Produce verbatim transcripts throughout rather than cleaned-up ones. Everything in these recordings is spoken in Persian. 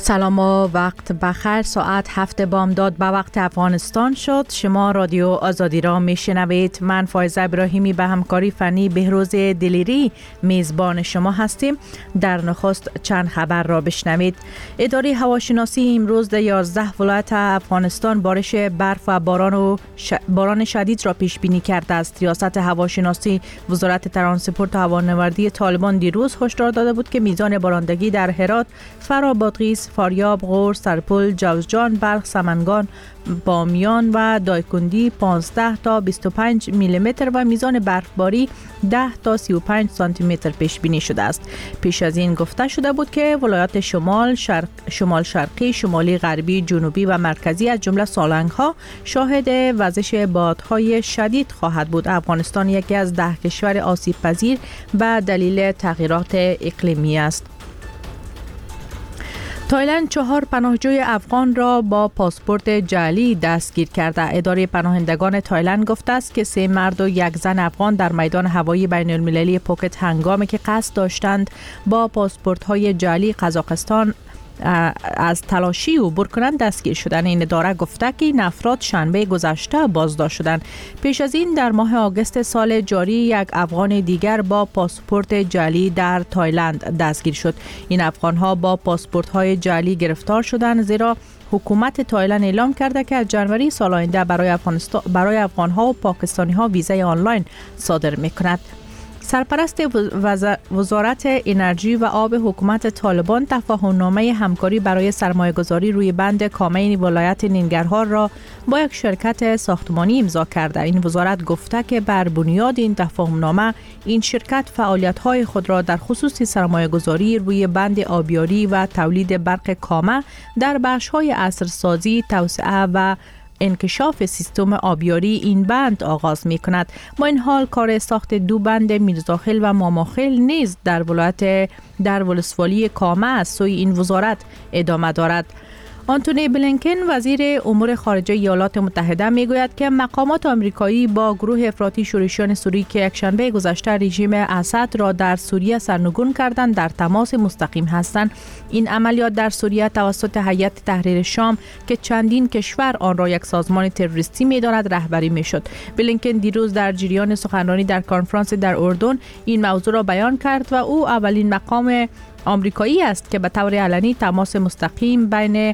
سلام و وقت بخیر. ساعت هفت بامداد به وقت افغانستان شد. شما رادیو آزادی را میشنوید. من فایزه ابراهیمی به همکاری فنی بهروز دلیری میزبان شما هستیم. در نخست چند خبر را بشنوید. اداره هواشناسی امروز در یازده ولایت افغانستان بارش برف و باران و ش... باران شدید را پیش بینی کرده است. ریاست هواشناسی وزارت ترانسپورت و هوانوردی طالبان دیروز هشدار داده بود که میزان بارندگی در هرات، فرا بادغیس، فاریاب، غور، سرپل، جوزجان، بلخ، سمنگان، بامیان و دایکندی پانزده تا بیست و پنج میلی متر و میزان برفباری ده تا سی و پنج سانتی متر پیش بینی شده است. پیش از این گفته شده بود که ولایات شمال، شرق، شمال شرقی، شمالی غربی، جنوبی و مرکزی از جمله سالنگ ها شاهد وزش بادهای شدید خواهد بود. افغانستان یکی از ده کشور آسیب پذیر به دلیل تغییرات اقلیمی است. تایلند چهار پناهجوی افغان را با پاسپورت جعلی دستگیر کرده. اداره پناهندگان تایلند گفته است که سه مرد و یک زن افغان در میدان هوایی بین المللی پوکت هنگامی که قصد داشتند با پاسپورت های جعلی قزاقستان از تلاشی عبور کنند دستگیر شدند. این اداره گفته که این افراد شنبه گذشته بازداشت شدند. پیش از این در ماه آگوست سال جاری یک افغان دیگر با پاسپورت جعلی در تایلند دستگیر شد. این افغان ها با پاسپورت های جعلی گرفتار شدند زیرا حکومت تایلند اعلام کرده که از جنوری سال آینده برای افغانستان برای افغان ها و پاکستانی ها ویزای آنلاین صادر می‌کند. سرپرست وزارت انرژی و آب حکومت طالبان تفاهم‌نامه همکاری برای سرمایه‌گذاری روی بند کامین ولایت ننگرهار را با یک شرکت ساختمانی امضا کرده. این وزارت گفته که بر بنیاد این تفاهم‌نامه این شرکت فعالیت‌های خود را در خصوص سرمایه‌گذاری روی بند آبیاری و تولید برق کامه در بخش‌های عصرسازی، توسعه و انکشاف سیستم آبیاری این بند آغاز می کند. با این حال کار ساخت دو بند میرزاخیل و ماماخیل نیز در ولایت در ولسوالی کامه از سوی این وزارت ادامه دارد. آنتونی بلینکن وزیر امور خارجه ایالات متحده میگوید که مقامات آمریکایی با گروه افراطی شورشیان سوری که یکشنبه گذشته رژیم اسد را در سوریه سرنگون کردند در تماس مستقیم هستند. این عملیات در سوریه توسط هیئت تحریر شام که چندین کشور آن را یک سازمان تروریستی می‌داند رهبری می‌شد. بلینکن دیروز در جریان سخنرانی در کنفرانس در اردن این موضوع را بیان کرد و او اولین مقام آمریکایی است که به طور علنی تماس مستقیم بین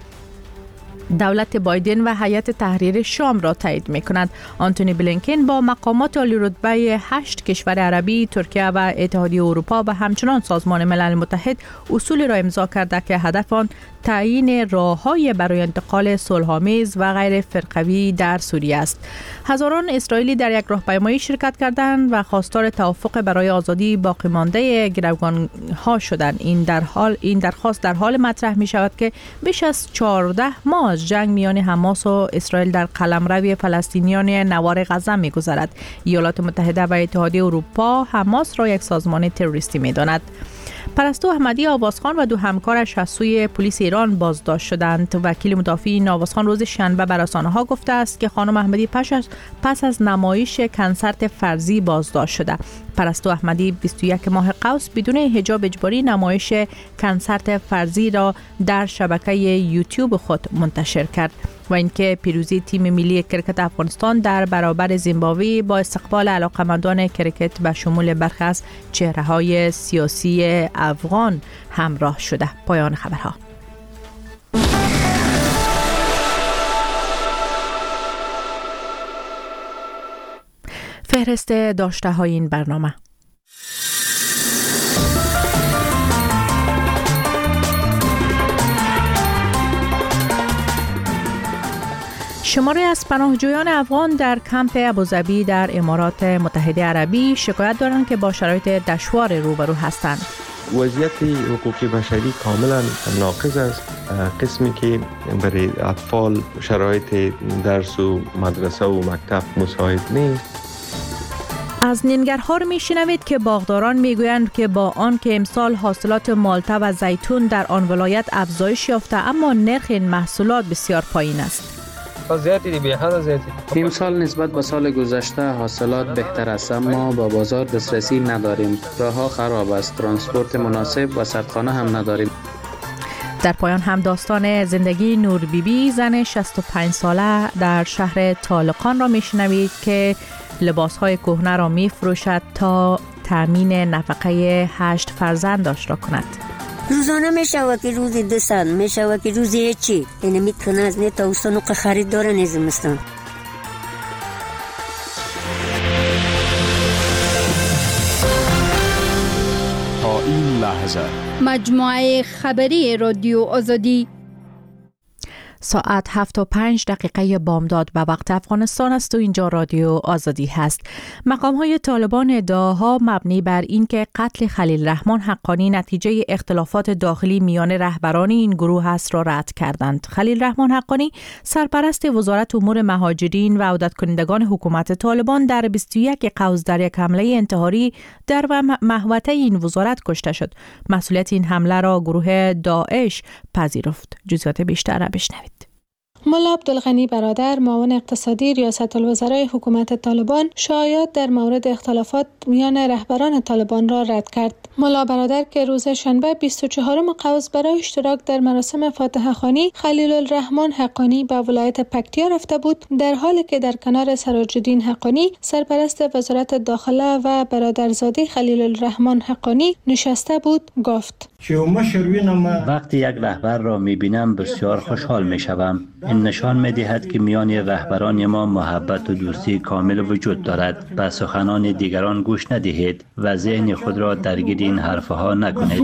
دولت بایدن و هیئت تحریر شام را تایید می‌کند. آنتونی بلینکن با مقامات عالی رتبه هشت کشور عربی، ترکیه و اتحادیه اروپا و همچنان سازمان ملل متحد اصول را امضا کرده که هدف آن تعیین راه‌های برای انتقال صلح‌آمیز و غیر فرقوی در سوریه است. هزاران اسرائیلی در یک راهپیمایی شرکت کردند و خواستار توافق برای آزادی باقی مانده گروگان‌ها شدند. این در حال این درخواست در حال مطرح می‌شود که بیش از چهارده ماه از جنگ میان حماس و اسرائیل در قلمرو فلسطینیان نوار غزه می‌گذرد. ایالات متحده و اتحادیه اروپا حماس را یک سازمان تروریستی می‌داند. پرستو احمدی آوازخان و دو همکارش از سوی پلیس ایران بازداشت شدند. وکیل مدافع این آوازخان روز شنبه بر رسانه‌ها گفته است که خانم احمدی پس از پس از نمایش کنسرت فرضی بازداشت شده. پرستو احمدی بیست و یک ماه قوس بدون حجاب اجباری نمایش کنسرت فرضی را در شبکه یوتیوب خود منتشر کرد. و اینکه پیروزی تیم ملی کرکت افغانستان در برابر زیمبابوه با استقبال علاقمندان کرکت به شمول برخی از چهره‌های سیاسی افغان همراه شده. پایان خبرها. فهرست داشته های این برنامه. شماری از پناهجویان افغان در کمپ ابوظبی در امارات متحده عربی شکایت دارند که با شرایط دشوار روبرو هستند. وضعیت حقوقی بشری کاملا ناقض است. قسمی که برای اطفال شرایط درس و مدرسه و مکتب مساعد نیست. از ننگرهار میشنوید که باغداران میگویند که با آن که امسال حاصلات مالته و زیتون در آن ولایت افزایش یافته اما نرخ این محصولات بسیار پایین است. امسال نسبت به سال گذشته حاصلات بهتر است اما با بازار دسترسی نداریم. راه‌ها خراب است، ترانسپورت مناسب و سردخانه هم نداریم. در پایان هم داستان زندگی نور بیبی زن شصت و پنج ساله در شهر طالقان را میشنوید که لباسهای کهنه را میفروشد تا تامین نفقه هشت فرزندش را کند. روزانه میشود که روزی دو ساعت میشود که روزی چی اینه میکنه از نه تا اوستانو که خرید داره نیزمستان. تا این لحظه مجموعه خبری رادیو آزادی ساعت هفت و پنج دقیقه بامداد به وقت افغانستان است و اینجا رادیو آزادی هست. مقام های طالبان ادعاها مبنی بر این که قتل خلیل رحمان حقانی نتیجه اختلافات داخلی میان رهبران این گروه است را رد کردند. خلیل رحمان حقانی سرپرست وزارت امور مهاجرین و عودت کنندگان حکومت طالبان در بیست و یک قوس در یک حمله انتحاری در محوطه این وزارت کشته شد. مسئولیت این حمله را گروه داعش پذیرفت. جزئیات بیشتر را بشنوید. ملا عبدالغنی برادر معاون اقتصادی ریاست الوزرای حکومت طالبان شایعات در مورد اختلافات میان رهبران طالبان را رد کرد. ملا برادر که روز شنبه بیست و چهارم قوس برای اشتراک در مراسم فاتحه خوانی خلیل الرحمن حقانی به ولایت پکتیا رفته بود، در حالی که در کنار سراج الدین حقانی سرپرست وزارت داخله و برادرزاده خلیل الرحمن حقانی نشسته بود، گفت: وقتی یک رهبر را می‌بینم بسیار خوشحال می‌شوم. این نشان می‌دهد که میان رهبران ما محبت و دوستی کامل وجود دارد. به سخنان دیگران گوش ندهید و ذهن خود را درگیر این حرفها نکنید.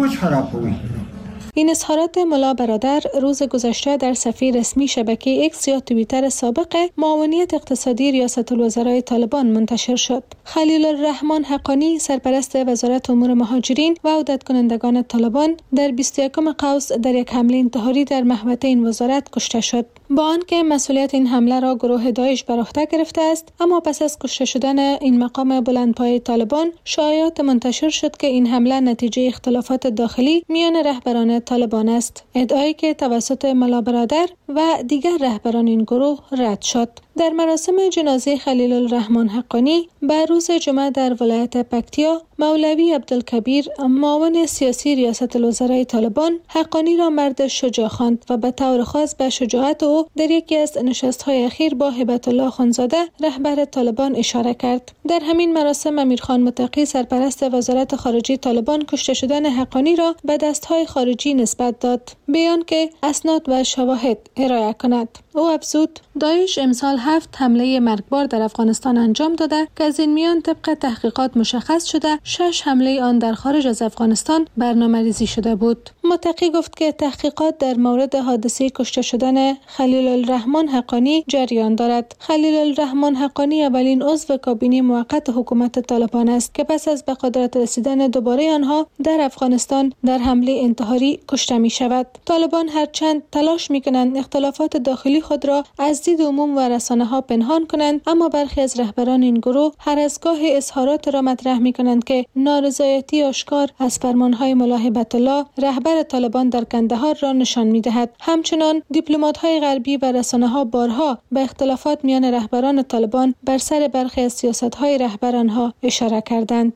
این اظهارات ملا برادر روز گذشته در صفحه رسمی شبکه ایکس یا توییتر سابق معاونیت اقتصادی ریاست الوزرای طالبان منتشر شد. خلیل الرحمن حقانی سرپرست وزارت امور مهاجرین و عودت کنندگان طالبان در بیست و یکم قوس در یک حمله انتحاری در محوطه این وزارت کشته شد. با آنکه مسئولیت این حمله را گروه داعش بر عهده گرفته است، اما پس از کشته شدن این مقام بلندپایه طالبان شایعات منتشر شد که این حمله نتیجه اختلافات داخلی میان رهبران طالبان است، ادعایی که توسط ملا برادر و دیگر رهبران این گروه رد شد. در مراسم جنازه خلیل الرحمن حقانی به روز جمعه در ولایت پکتیا، مولوی عبدالکبیر معاون سیاسی ریاست الوزرای طالبان حقانی را مرد شجاع خواند و به طور خاص به شجاعت او در یکی از نشست‌های اخیر با هبت الله خانزاده رهبر طالبان اشاره کرد. در همین مراسم امیرخان متقی سرپرست وزارت خارجه طالبان کشته شدن حقانی را به دست‌های خارجی نسبت داد، بیان که اسناد و شواهد ارائه کند. او افزود: داعش امسال هفت حمله مرگبار در افغانستان انجام داده که از این میان طبق تحقیقات مشخص شده شش حمله آن در خارج از افغانستان برنامه‌ریزی شده بود. متقی گفت که تحقیقات در مورد حادثه کشته شدن خلیل الرحمن حقانی جریان دارد. خلیل الرحمن حقانی اولین عضو کابینه موقت حکومت طالبان است که پس از به قدرت رسیدن دوباره آنها در افغانستان در حمله انتحاری کشته می شود. طالبان هرچند تلاش می کنند اختلافات داخلی خود را از دید عموم و رسانه ها پنهان کنند، اما برخی از رهبران این گروه هر از گاهی اظهارات را مطرح می کنند که نارضایتی آشکار از فرمانهای ملا هبت الله رهبر طالبان در کندهار را نشان می دهد. همچنان دیپلمات‌های غربی و رسانه‌ها بارها به اختلافات میان رهبران طالبان بر سر برخی از سیاست‌های رهبرانها اشاره کردند.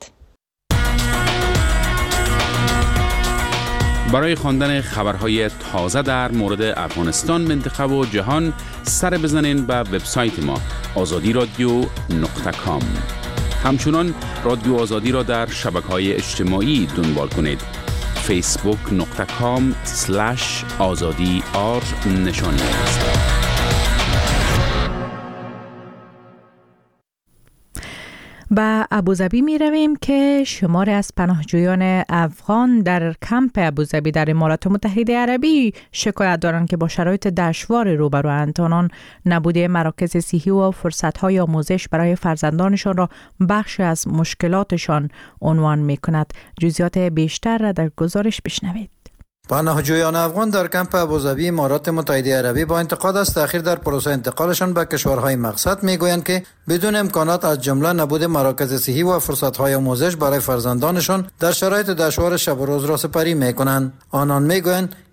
برای خواندن خبرهای تازه در مورد افغانستان، منطقه و جهان سر بزنین به وبسایت ما آزادی رادیو نقطه کام. همچنان رادیو آزادی را در شبکه‌های اجتماعی دنبال کنید. فیسبوک نقطه کام سلش آزادی آر نشانی است. به ابوظبی می رویم که شماری از پناهجویان افغان در کمپ ابوظبی در امارات متحده عربی شکایت دارند که با شرایط دشوار روبروند. آنان نبود مراکز صحی و فرصت‌های آموزش برای فرزندانشان را بخش از مشکلاتشان عنوان می کند. جزئیات بیشتر را در گزارش بشنوید. پناهجویان افغان در کمپ ابوظبی امارات متحده عربی با انتقاد از تأخیر در پروسه انتقالشان به کشورهای مقصد میگویند که بدون امکانات از جمله نبود مراکز صحی و فرصت‌های آموزش برای فرزندانشان در شرایط دشوار شب و روز را سپری میکنند. آنان میگویند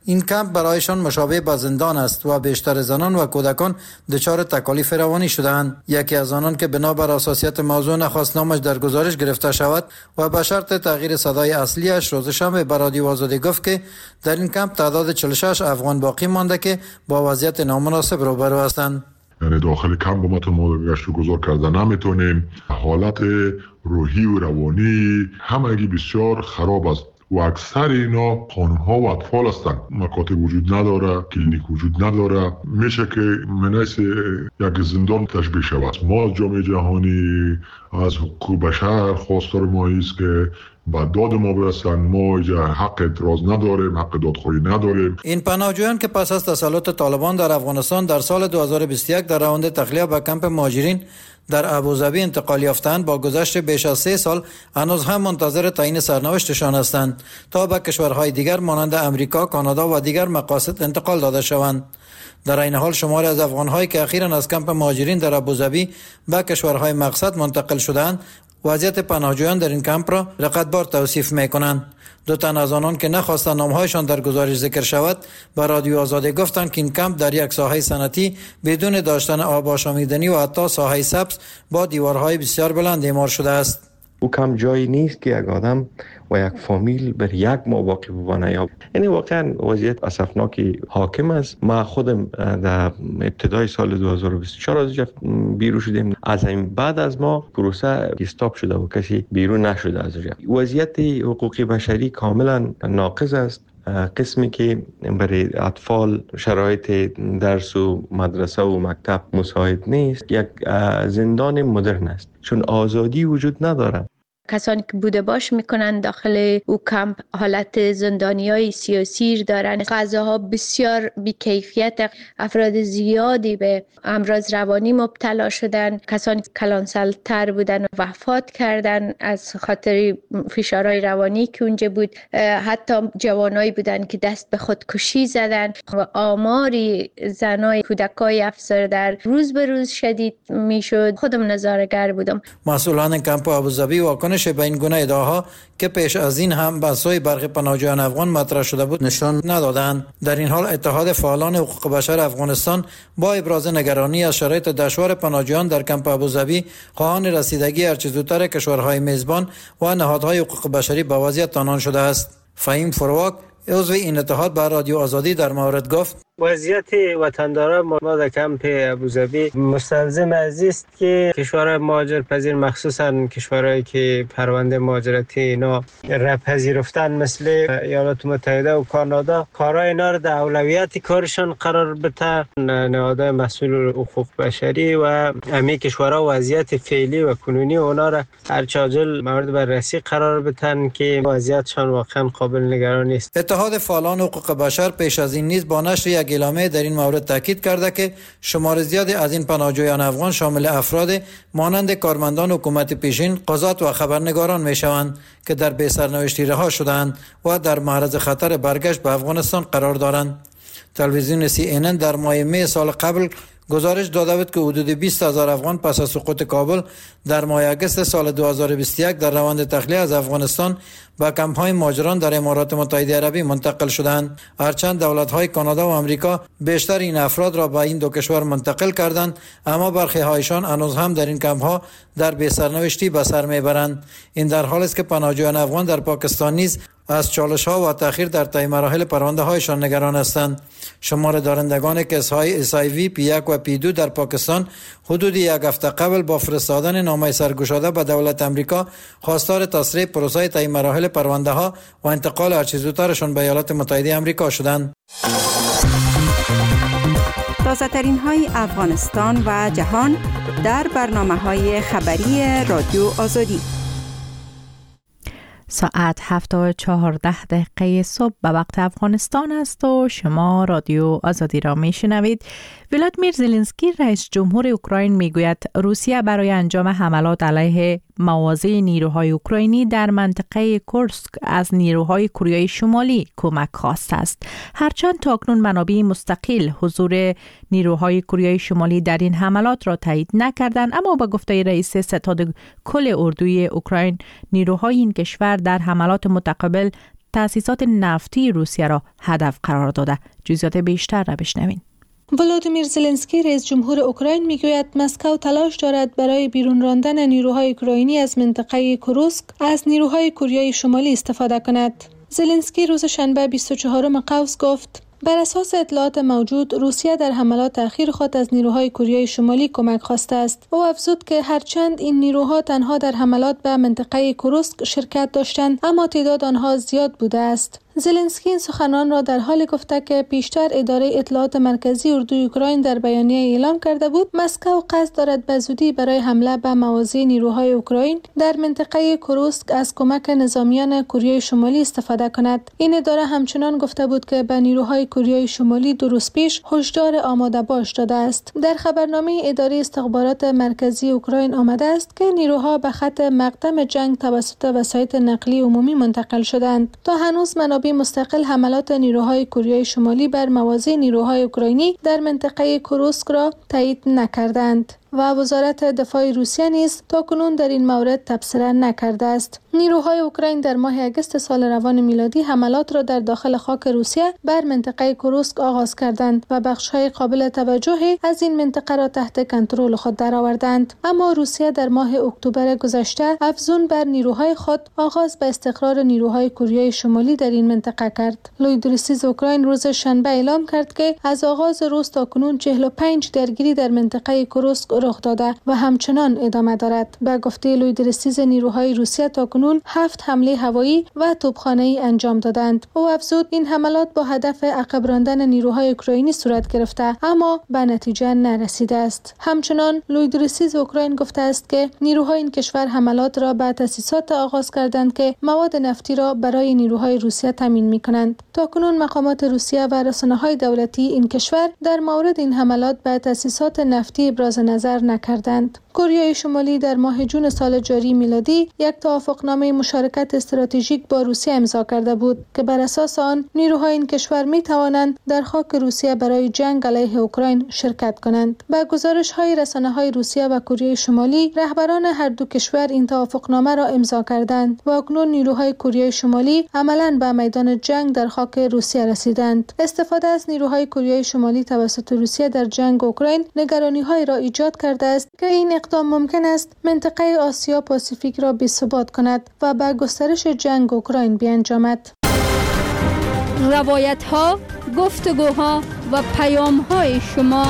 این کمپ برایشان مشابه به زندان است و بیشتر زنان و کودکان دچار تکالیف روانی شده‌اند. یکی از آنان که بنابر اساسیت موضوع نخواست نامش در گزارش گرفته شود و به شرط تغییر صدای اصلیش روز شنبه به رادیو آزادی گفت که در این کمپ تعداد چهل و شش افغان باقی مانده که با وضعیت نامناسب روبرو هستند. یعنی داخل کمپ ما تو گشت و گذار کرده نمیتونیم. حالت روحی و روانی همگی بسیار خراب است و اکثر اینا خانم‌ها و اطفال هستند. مکاتب وجود نداره، کلینیک وجود نداره، میشه که منیس یک زندان تشبیه شود. ما از جامعه جهانی از حقوق بشر خواستار ما است که با داد ما برسن. ما اینجا حق اعتراض نداریم، حق دادخواهی نداریم. این پناهجویان که پس از تسلط طالبان در افغانستان در سال دو هزار و بیست و یک در راند تخلیه به کمپ مهاجرین در ابوظبی انتقال یافتند، با گذشت بیش از سه سال هنوز هم منتظر تعیین سرنوشتشان هستند تا به کشورهای دیگر مانند امریکا، کانادا و دیگر مقاصد انتقال داده شوند. در این حال شماری از افغان‌هایی که اخیراً از کمپ مهاجرین در ابوظبی به کشورهای مقصد منتقل شدند، وضعیت پناهجویان در این کمپ را رقتبار توصیف می‌کنند. دو تن از آنان که نخواستند نامهایشان در گزارش ذکر شود به رادیو آزادی گفتند که این کمپ در یک ساحه صنعتی بدون داشتن آب آشامیدنی و حتی ساحه سبز با دیوارهای بسیار بلند اعمار شده است. او کم جایی نیست که یک آدم و یک فامیل بر یک ماه باقی بمانه. یا یعنی واقعا وضعیت اسفناکی حاکم است. ما خودم در ابتدای سال دو هزار و بیست و چهار از اینجا بیرون شدیم. از این بعد از ما پروسه استاپ شده و کسی بیرون نشده از اینجا. وضعیت حقوقی بشری کاملا ناقض است. قسمی که برای اطفال شرایط درس و مدرسه و مکتب مساعد نیست، یک زندان مدرن است، چون آزادی وجود نداره. کسانی که بوده باش میکنن داخل او کمپ حالت زندانیای سیاسی دارن. غذاها بسیار بیکیفیت، افراد زیادی به امراض روانی مبتلا شدن، کسانی کلانسالتر بودن و وفات کردن از خاطر فشارهای روانی که اونجا بود. حتی جوانایی بودن که دست به خودکشی زدن و آماری زنای کودکای افسر در روز به روز شدید میشد. خودم نظاره‌گر بودم. مسئولان کمپ ابوظبی واکنش به این گونه ادعاها که پیش از این هم به سوی برخی پناهجویان افغان مطرح شده بود نشان ندادند. در این حال اتحاد فعالان حقوق بشر افغانستان با ابراز نگرانی از شرایط دشوار پناهجویان در کمپ ابوظبی خواهان رسیدگی هرچه زودتر کشورهای میزبان و نهادهای حقوق بشری به وضعیت آنان شده است. فهیم فروک عضو این اتحاد به رادیو آزادی در مورد گفت: وضعیت وطنداران ما در کمپ ابوظبی مستلزم از است که کشورهای مهاجرپذیر مخصوصا کشورهایی که پرونده مهاجرتی اینا را پذیرفتن مثل ایالات متحده و کانادا کارهای اینا را در اولویت کارشان قرار بده. نهادهای مسئول حقوق بشری و همه کشورها وضعیت فعلی و کنونی اونا را هر چاجل مورد بررسی قرار بدن که وضعیتشان واقعا قابل نگرانی است. اتحاد فعالان حقوق بشر پیش از این نیز با نشر اعلامیه در این مورد تاکید کرده که شمار زیادی از این پناهجویان افغان شامل افراد مانند کارمندان حکومت پیشین، قضات و خبرنگاران میشوند که در بی سرنوشتی رها شدند و در معرض خطر برگشت به افغانستان قرار دارند. تلویزیون سی این ان در ماه می سال قبل گزارش داده بود که حدود بیست هزار افغان پس از سقوط کابل در ماه اگست سال دو هزار و بیست و یک در روند تخلیه از افغانستان به کمپ‌های مهاجران در امارات متحده عربی منتقل شدند. هرچند دولت‌های کانادا و آمریکا بیشتر این افراد را به این دو کشور منتقل کردند، اما برخی هایشان هنوز هم در این کمپ‌ها در بی سرنوشتی به سر میبرند. این در حالی است که پناهجویان افغان در پاکستان نیز از چالش‌ها و تأخیر در طی مراحل پرونده‌هایشان نگران هستند. شمار دارندگان کیس‌های اس آی وی پی یک و پی دو در پاکستان حدود یک هفته قبل با فرستادن نامه سرگشاده به دولت آمریکا خواستار تسریع پروسه طی مراحل پرونده‌ها و انتقال هر چه زودترشان به ایالات متحده آمریکا شدند. تازه‌ترین های افغانستان و جهان در برنامه‌های خبری رادیو آزادی. ساعت هفت و چهارده دقیقه صبح به وقت افغانستان است و شما رادیو آزادی را می شنوید. ولادیمیر زلنسکی رئیس جمهور اوکراین می گوید روسیه برای انجام حملات علیه مواضع نیروهای اوکراینی در منطقه کورسک از نیروهای کره شمالی کمک خواسته است. هرچند تاکنون منابع مستقل حضور نیروهای کره شمالی در این حملات را تایید نکردند، اما با گفته رئیس ستاد کل اردوی اوکراین نیروهای این کشور در حملات متقابل تأسیسات نفتی روسیه را هدف قرار داده. جزئیات بیشتر را بشنوین. ولودیمیر زلنسکی رئیس جمهور اوکراین میگوید مسکو تلاش دارد برای بیرون راندن نیروهای اوکراینی از منطقه کوروسک از نیروهای کوریای شمالی استفاده کند. زلنسکی روز شنبه بیست و چهارم قوس گفت بر اساس اطلاعات موجود روسیه در حملات اخیر خود از نیروهای کوریای شمالی کمک خواسته است. او افزود که هرچند این نیروها تنها در حملات به منطقه کوروسک شرکت داشتند اما تعداد آنها زیاد بوده است. زلنسکی این سخنان را در حالی گفته که پیشتر اداره اطلاعات مرکزی اردوی اوکراین در بیانیه اعلام کرده بود مسکو قصد دارد به زودی برای حمله به مواضع نیروهای اوکراین در منطقه کوروسک از کمک نظامیان کوریای شمالی استفاده کند. این اداره همچنان گفته بود که به نیروهای کوریای شمالی دو روز پیش هشدار آماده باش داده است. در خبرنامه اداره استخبارات مرکزی اوکراین آمده است که نیروها به خط مقدم جنگ توسط وسایط نقلی عمومی منتقل شدند. تا هنوز منابع مستقل حملات نیروهای کوریای شمالی بر مواضع نیروهای اوکراینی در منطقه کوروسک را تایید نکردند و وزارت دفاع روسیه نیز تاکنون در این مورد تبصره نکرده است. نیروهای اوکراین در ماه اگست سال روان میلادی حملات را در داخل خاک روسیه بر منطقه کوروسک آغاز کردند و بخش‌های قابل توجهی از این منطقه را تحت کنترل خود درآوردند. اما روسیه در ماه اکتبر گذشته افزون بر نیروهای خود آغاز به استقرار نیروهای کوریای شمالی در این منطقه کرد. لویدرسیز اوکراین روز شنبه اعلام کرد که از آغاز روز تاکنون چهل و پنج درگیری در منطقه کوروسک رخ داده و همچنان ادامه دارد. به گفته لویدرسیز نیروهای روسیه تاکنون هفت حمله هوایی و توپخانه‌ای انجام دادند. او افزود این حملات با هدف عقب راندن نیروهای اوکراینی صورت گرفته اما به نتیجه نرسیده است. همچنان لویدرسیز اوکراین گفته است که نیروهای این کشور حملات را به تأسیسات آغاز کردند که مواد نفتی را برای نیروهای روسیه تامین می‌کنند. تاکنون مقامات روسیه و رسانه‌های دولتی این کشور در مورد این حملات به تأسیسات نفتی ابراز نظر نکردند. کره شمالی در ماه جون سال جاری میلادی یک توافقنامه مشارکت استراتژیک با روسیه امضا کرده بود که بر اساس آن نیروهای این کشور می توانند در خاک روسیه برای جنگ علیه اوکراین شرکت کنند. با گزارش‌های رسانه‌های روسیه و کره شمالی، رهبران هر دو کشور این توافقنامه را امضا کردند و اکنون نیروهای کره شمالی عملاً به میدان جنگ در خاک روسیه رسیدند. استفاده از نیروهای کره شمالی توسط روسیه در جنگ اوکراین نگرانی‌های را ایجاد کرده است که این اقدام ممکن است منطقه آسیا پاسیفیک را بی‌ثبات کند و به گسترش جنگ اوکراین بیانجامد. روایت‌ها، گفتگوها و پیام‌های شما.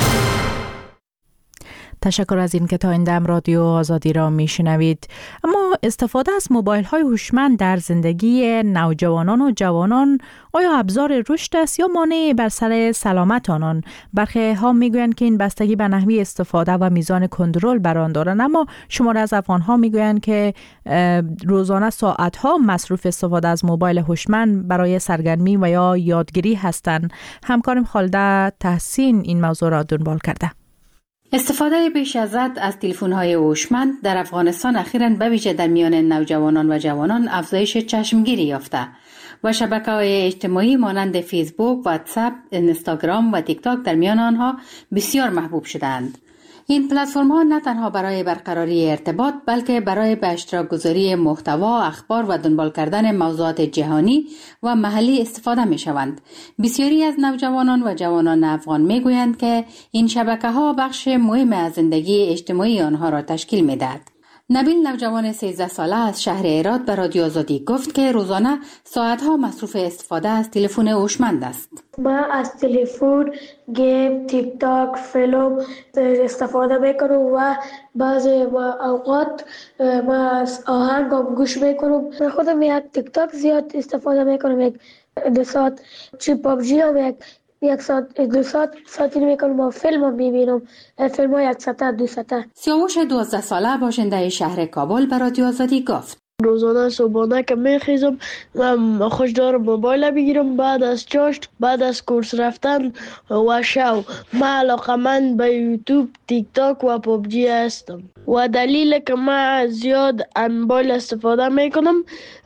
تشکر از این که تا این دم رادیو آزادی را میشنوید. اما استفاده از موبایل های هوشمند در زندگی نوجوانان و جوانان آیا ابزار رشد است یا مانع بر سر سلامت آنان؟ برخی ها میگویند که این بستگی به نحوه استفاده و میزان کنترل بر آن دارند، اما شماره از افغان ها میگویند که روزانه ساعت ها مصروف استفاده از موبایل هوشمند برای سرگرمی و یا یادگیری هستند. همکارم خالده تحسین این موضوع را دنبال کرده. استفاده بیش از حد از تلفن‌های هوشمند در افغانستان اخیراً به ویژه در میان نوجوانان و جوانان افزایش چشمگیری یافته و شبکه‌های اجتماعی مانند فیسبوک، واتساپ، اینستاگرام و تیک تاک در میان آنها بسیار محبوب شدند. این پلتفرم‌ها نه تنها برای برقراری ارتباط بلکه برای به اشتراک گذاری محتوا، اخبار و دنبال کردن موضوعات جهانی و محلی استفاده می‌شوند. بسیاری از نوجوانان و جوانان افغان می‌گویند که این شبکه‌ها بخش مهم از زندگی اجتماعی آنها را تشکیل می‌دهد. نبیل نوجوان سیزده ساله از شهر هرات به رادیو آزادی گفت که روزانه ساعت‌ها مصروف استفاده از تلفن هوشمند است. ما از تلفن، گیم، تیک تاک، فیلم استفاده میکنم و بعضی اوقات ما از آهنگ هم گوش میکنم. من خودم یک تیک تاک زیاد استفاده میکنم، یک دو ساعت. چی پابجی هم یک یک ساعت دو ساعت ساعتی میکنم و فیلم هم میبینم، فیلم ها یک ساعت دو ساعت. سیاوش دوازده ساله باشنده شهر کابل به رادیو آزادی گفت روزانه صبحانه که میخیزم من خوش دارم موبایل بگیرم، بعد از چاشت، بعد از کورس رفتن و شو من علاقمند به یوتیوب، تیک تاک و پابجی هستم و دلیل که من زیاد موبایل استفاده میکنم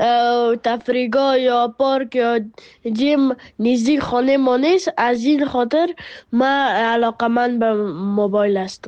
تفریحگاه یا پارک یا جیم نزدیک خانه ما نیست، از این خاطر من علاقمند به موبایل هستم.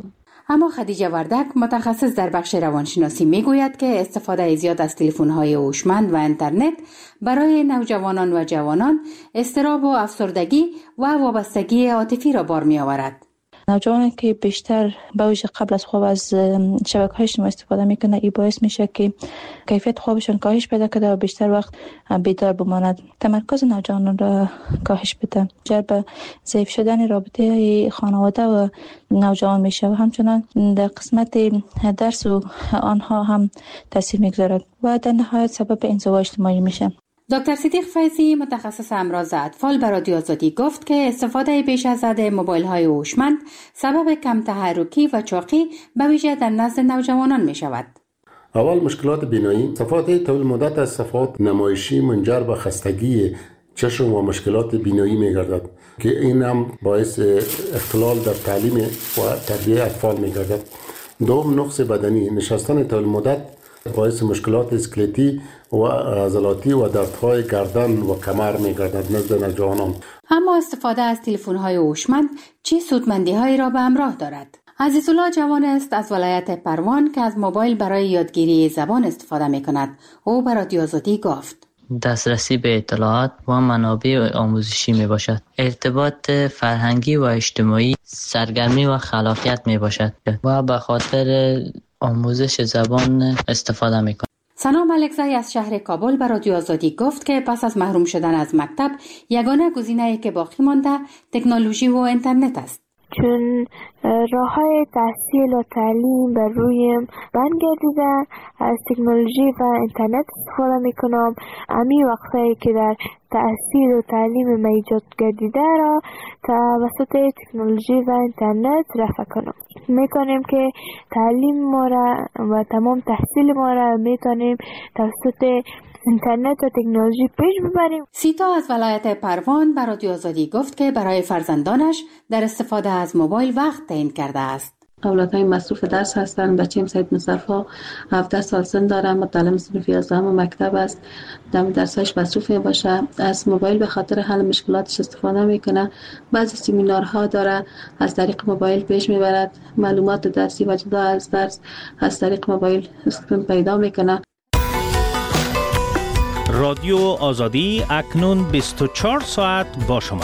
اما خدیجه وردک متخصص در بخش روانشناسی میگوید که استفاده زیاد از تلفن‌های هوشمند و اینترنت برای نوجوانان و جوانان اضطراب و افسردگی و وابستگی عاطفی را بار می‌آورد. نوجوانان که بیشتر به ویژه قبل از خواب از شبکه‌های اجتماعی استفاده میکنه، این باعث میشه که کیفیت خوابشون کاهش پیدا کنه و بیشتر وقت بیدار بماند. تمرکز نوجوانان را کاهش بده، منجر به ضعیف شدن رابطه خانواده و نوجوان میشه و همچنان در قسمت درس و آنها هم تاثیر میگذارد و در نهایت سبب انزوا اجتماعی میشه. دکتر صدیق فیضی متخصص امراض اطفال به رادیو آزادی گفت که استفاده بیش از حد موبایل‌های هوشمند سبب کم تحرکی و چاقی به ویژه در نزد نوجوانان می شود. اول مشکلات بینایی، استفاده طول مدت از صفحات نمایشی منجر به خستگی چشم و مشکلات بینایی می گردد که این هم باعث اختلال در تعلیم و تربیت اطفال می گردد. دوم، نقص بدنی، نشستن طول مدت باعث مشکلات اسکلتی و عضلاتی و دردهای گردن و کمر می‌گردد نزد نوجوانان. اما استفاده از تلفن‌های هوشمند چه سودمندی‌هایی را به همراه دارد؟ عزیزالله جوان است از ولایت پروان که از موبایل برای یادگیری زبان استفاده می‌کند. او به رادیو آزادی گفت: دسترسی به اطلاعات و منابع آموزشی می باشد. ارتباط فرهنگی و اجتماعی، سرگرمی و خلاقیت می باشد و به خاطر آموزش زبان استفاده می کند. ثنا ملکزی از شهر کابل به رادیو آزادی گفت که پس از محروم شدن از مکتب یگانه گزینه‌ای که باقی مانده تکنولوژی و اینترنت است. چون راه‌های تحصیل و تعلیم بر رویم بند گردیده، از تکنولوژی و اینترنت استفاده میکنم. امی وقتی که در تحصیل و تعلیم ما ایجاد گردیده را توسط تکنولوژی و اینترنت رفع کنم. میتونیم که تعلیم ما را و تمام تحصیل ما را میتونیم توسط اینترنت و تکنولوژی پیش ببریم. سیتا از ولایت پروان به رادیو آزادی گفت که برای فرزندانش در استفاده از موبایل وقت تعیین کرده است. اولادهای مصروف درس هستند. بچه‌م سید مصطفی هفده سال سن داره، متعلم صنف یازدهم مکتب است. در درسش مصروف باشه، از موبایل به خاطر حل مشکلاتش استفاده میکنه. بعضی سمینارها داره، از طریق موبایل پیش میبرد. معلومات درسی و جدا از درس از طریق موبایل پیدا میکنه. رادیو آزادی اکنون بیست و چهار ساعت با شما.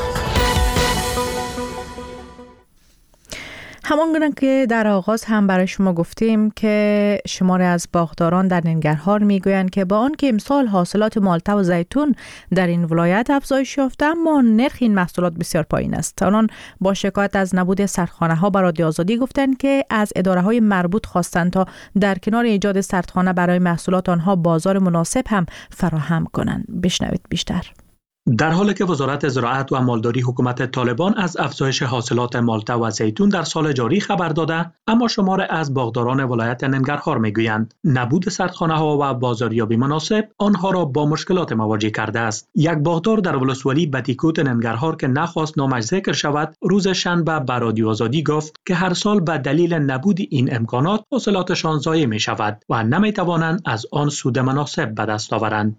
همانگونه که در آغاز هم برای شما گفتیم که شماری از باغداران در ننگرهار میگویند که با آنکه امسال حاصلات مالته و زیتون در این ولایت افزایش یافته، اما نرخ این محصولات بسیار پایین است. آنان با شکایت از نبود سردخانه ها برای رادیو آزادی گفتند که از اداره های مربوط خواستند تا در کنار ایجاد سردخانه برای محصولات آنها بازار مناسب هم فراهم کنند. بشنوید بیشتر. در حالی که وزارت زراعت و مالداری حکومت طالبان از افزایش حاصلات مالته و زیتون در سال جاری خبر داده، اما شمار از باغداران ولایت ننگرهار میگویند نبود سردخانه ها و بازاریابی مناسب آنها را با مشکلات مواجه کرده است. یک باغدار در ولسوالی بتیکوت ننگرهار که نخواست نامش ذکر شود، روز شنبه به رادیو آزادی گفت که هر سال به دلیل نبود این امکانات حاصلاتشان ضایع می شود و نمی توانند از آن سود مناسب به دست آورند.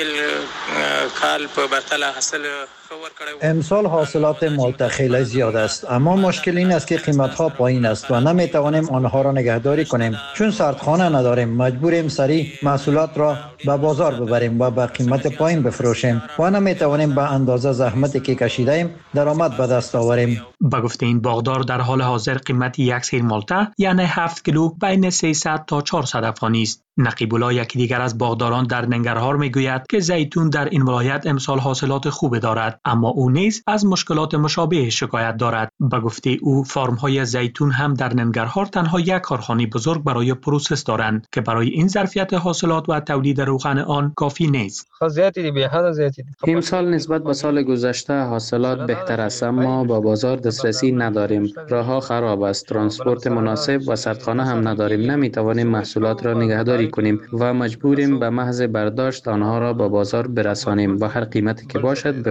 امسال حاصلات مالته خیلی زیاد است، اما مشکل این است که قیمت‌ها پایین است و نمی‌توانیم آنها را نگهداری کنیم. چون سردخانه نداریم، مجبوریم سریع محصولات را به بازار ببریم و به قیمت پایین بفروشیم و نمی‌توانیم به اندازه زحمتی که کشیدیم درآمد به دست آوریم. به گفته این باغدار در حال حاضر قیمت یک سیر مالته یعنی هفت کیلو بین سیصد تا چهارصد افغانی است. نقیب الله یکی دیگر از باغداران در ننگرهار میگوید که زیتون در این ولایت امسال حاصلات خوب دارد، اما او نیز از مشکلات مشابه شکایت دارد. به گفته او فارم‌های زیتون هم در ننگرهار تنها یک کارخانه بزرگ برای پروسس دارند که برای این ظرفیت حاصلات و تولید روغن آن کافی نیست. امسال نسبت به سال گذشته حاصلات بهتر است، اما با بازار دسترسی نداریم. راه‌ها خراب است، ترانسپورت مناسب و سردخانه هم نداریم. نمی‌توانیم محصولات را نگهداری کنیم و مجبوریم به محض برداشت آنها را به بازار برسانیم و هر قیمتی که باشد بفروشیم.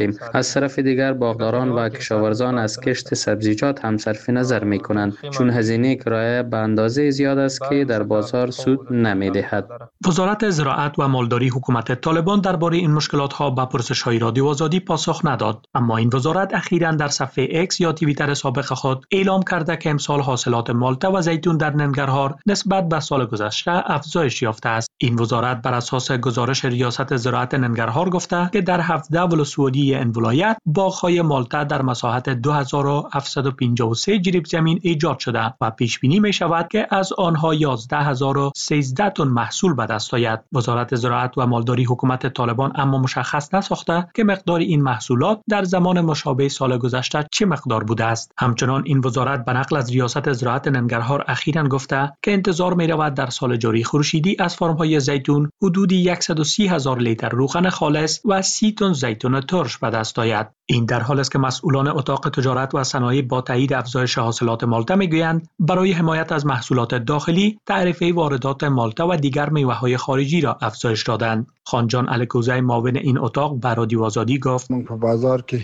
داریم. از طرف دیگر باغداران و کشاورزان از کشت سبزیجات هم صرف نظر می کنند، چون هزینه کرایه به اندازه زیاد است که در بازار سود نمی دهد. وزارت زراعت و مالداری حکومت طالبان درباره این مشکلات ها به پرسش‌های رادیو آزادی پاسخ نداد، اما این وزارت اخیراً در صفحه اکس یا توییتر سابق خود اعلام کرده که امسال حاصلات مالتا و زیتون در ننگرهار نسبت به سال گذشته افزایش یافته است. این وزارت بر اساس گزارش ریاست زراعت ننگرهار گفته که در هفده ولسوالی این ولایت باغ‌های مالتا در مساحت دو هزار و هفتصد و پنجاه و سه جریب زمین ایجاد شده و پیش بینی می شود که از آنها یازده هزار و سیزده تن محصول به دست آید. وزارت زراعت و مالداری حکومت طالبان اما مشخص نساخته که مقدار این محصولات در زمان مشابه سال گذشته چه مقدار بوده است. همچنان این وزارت به نقل از ریاست زراعت ننگرهار اخیراً گفته که انتظار می رود در سال جاری خورشیدی از فرم‌های زیتون حدود صد و سی هزار لیتر روغن خالص و سی تن زیتون ترش به دست آید. این در حالی است که مسئولان اتاق تجارت و صنایع با تایید افزایش حاصلات مالتا میگویند برای حمایت از محصولات داخلی تعرفه واردات مالتا و دیگر میوه‌های خارجی را افزایش دادند. خانجان الکوزی معاون این اتاق به رادیو آزادی گفت بازار که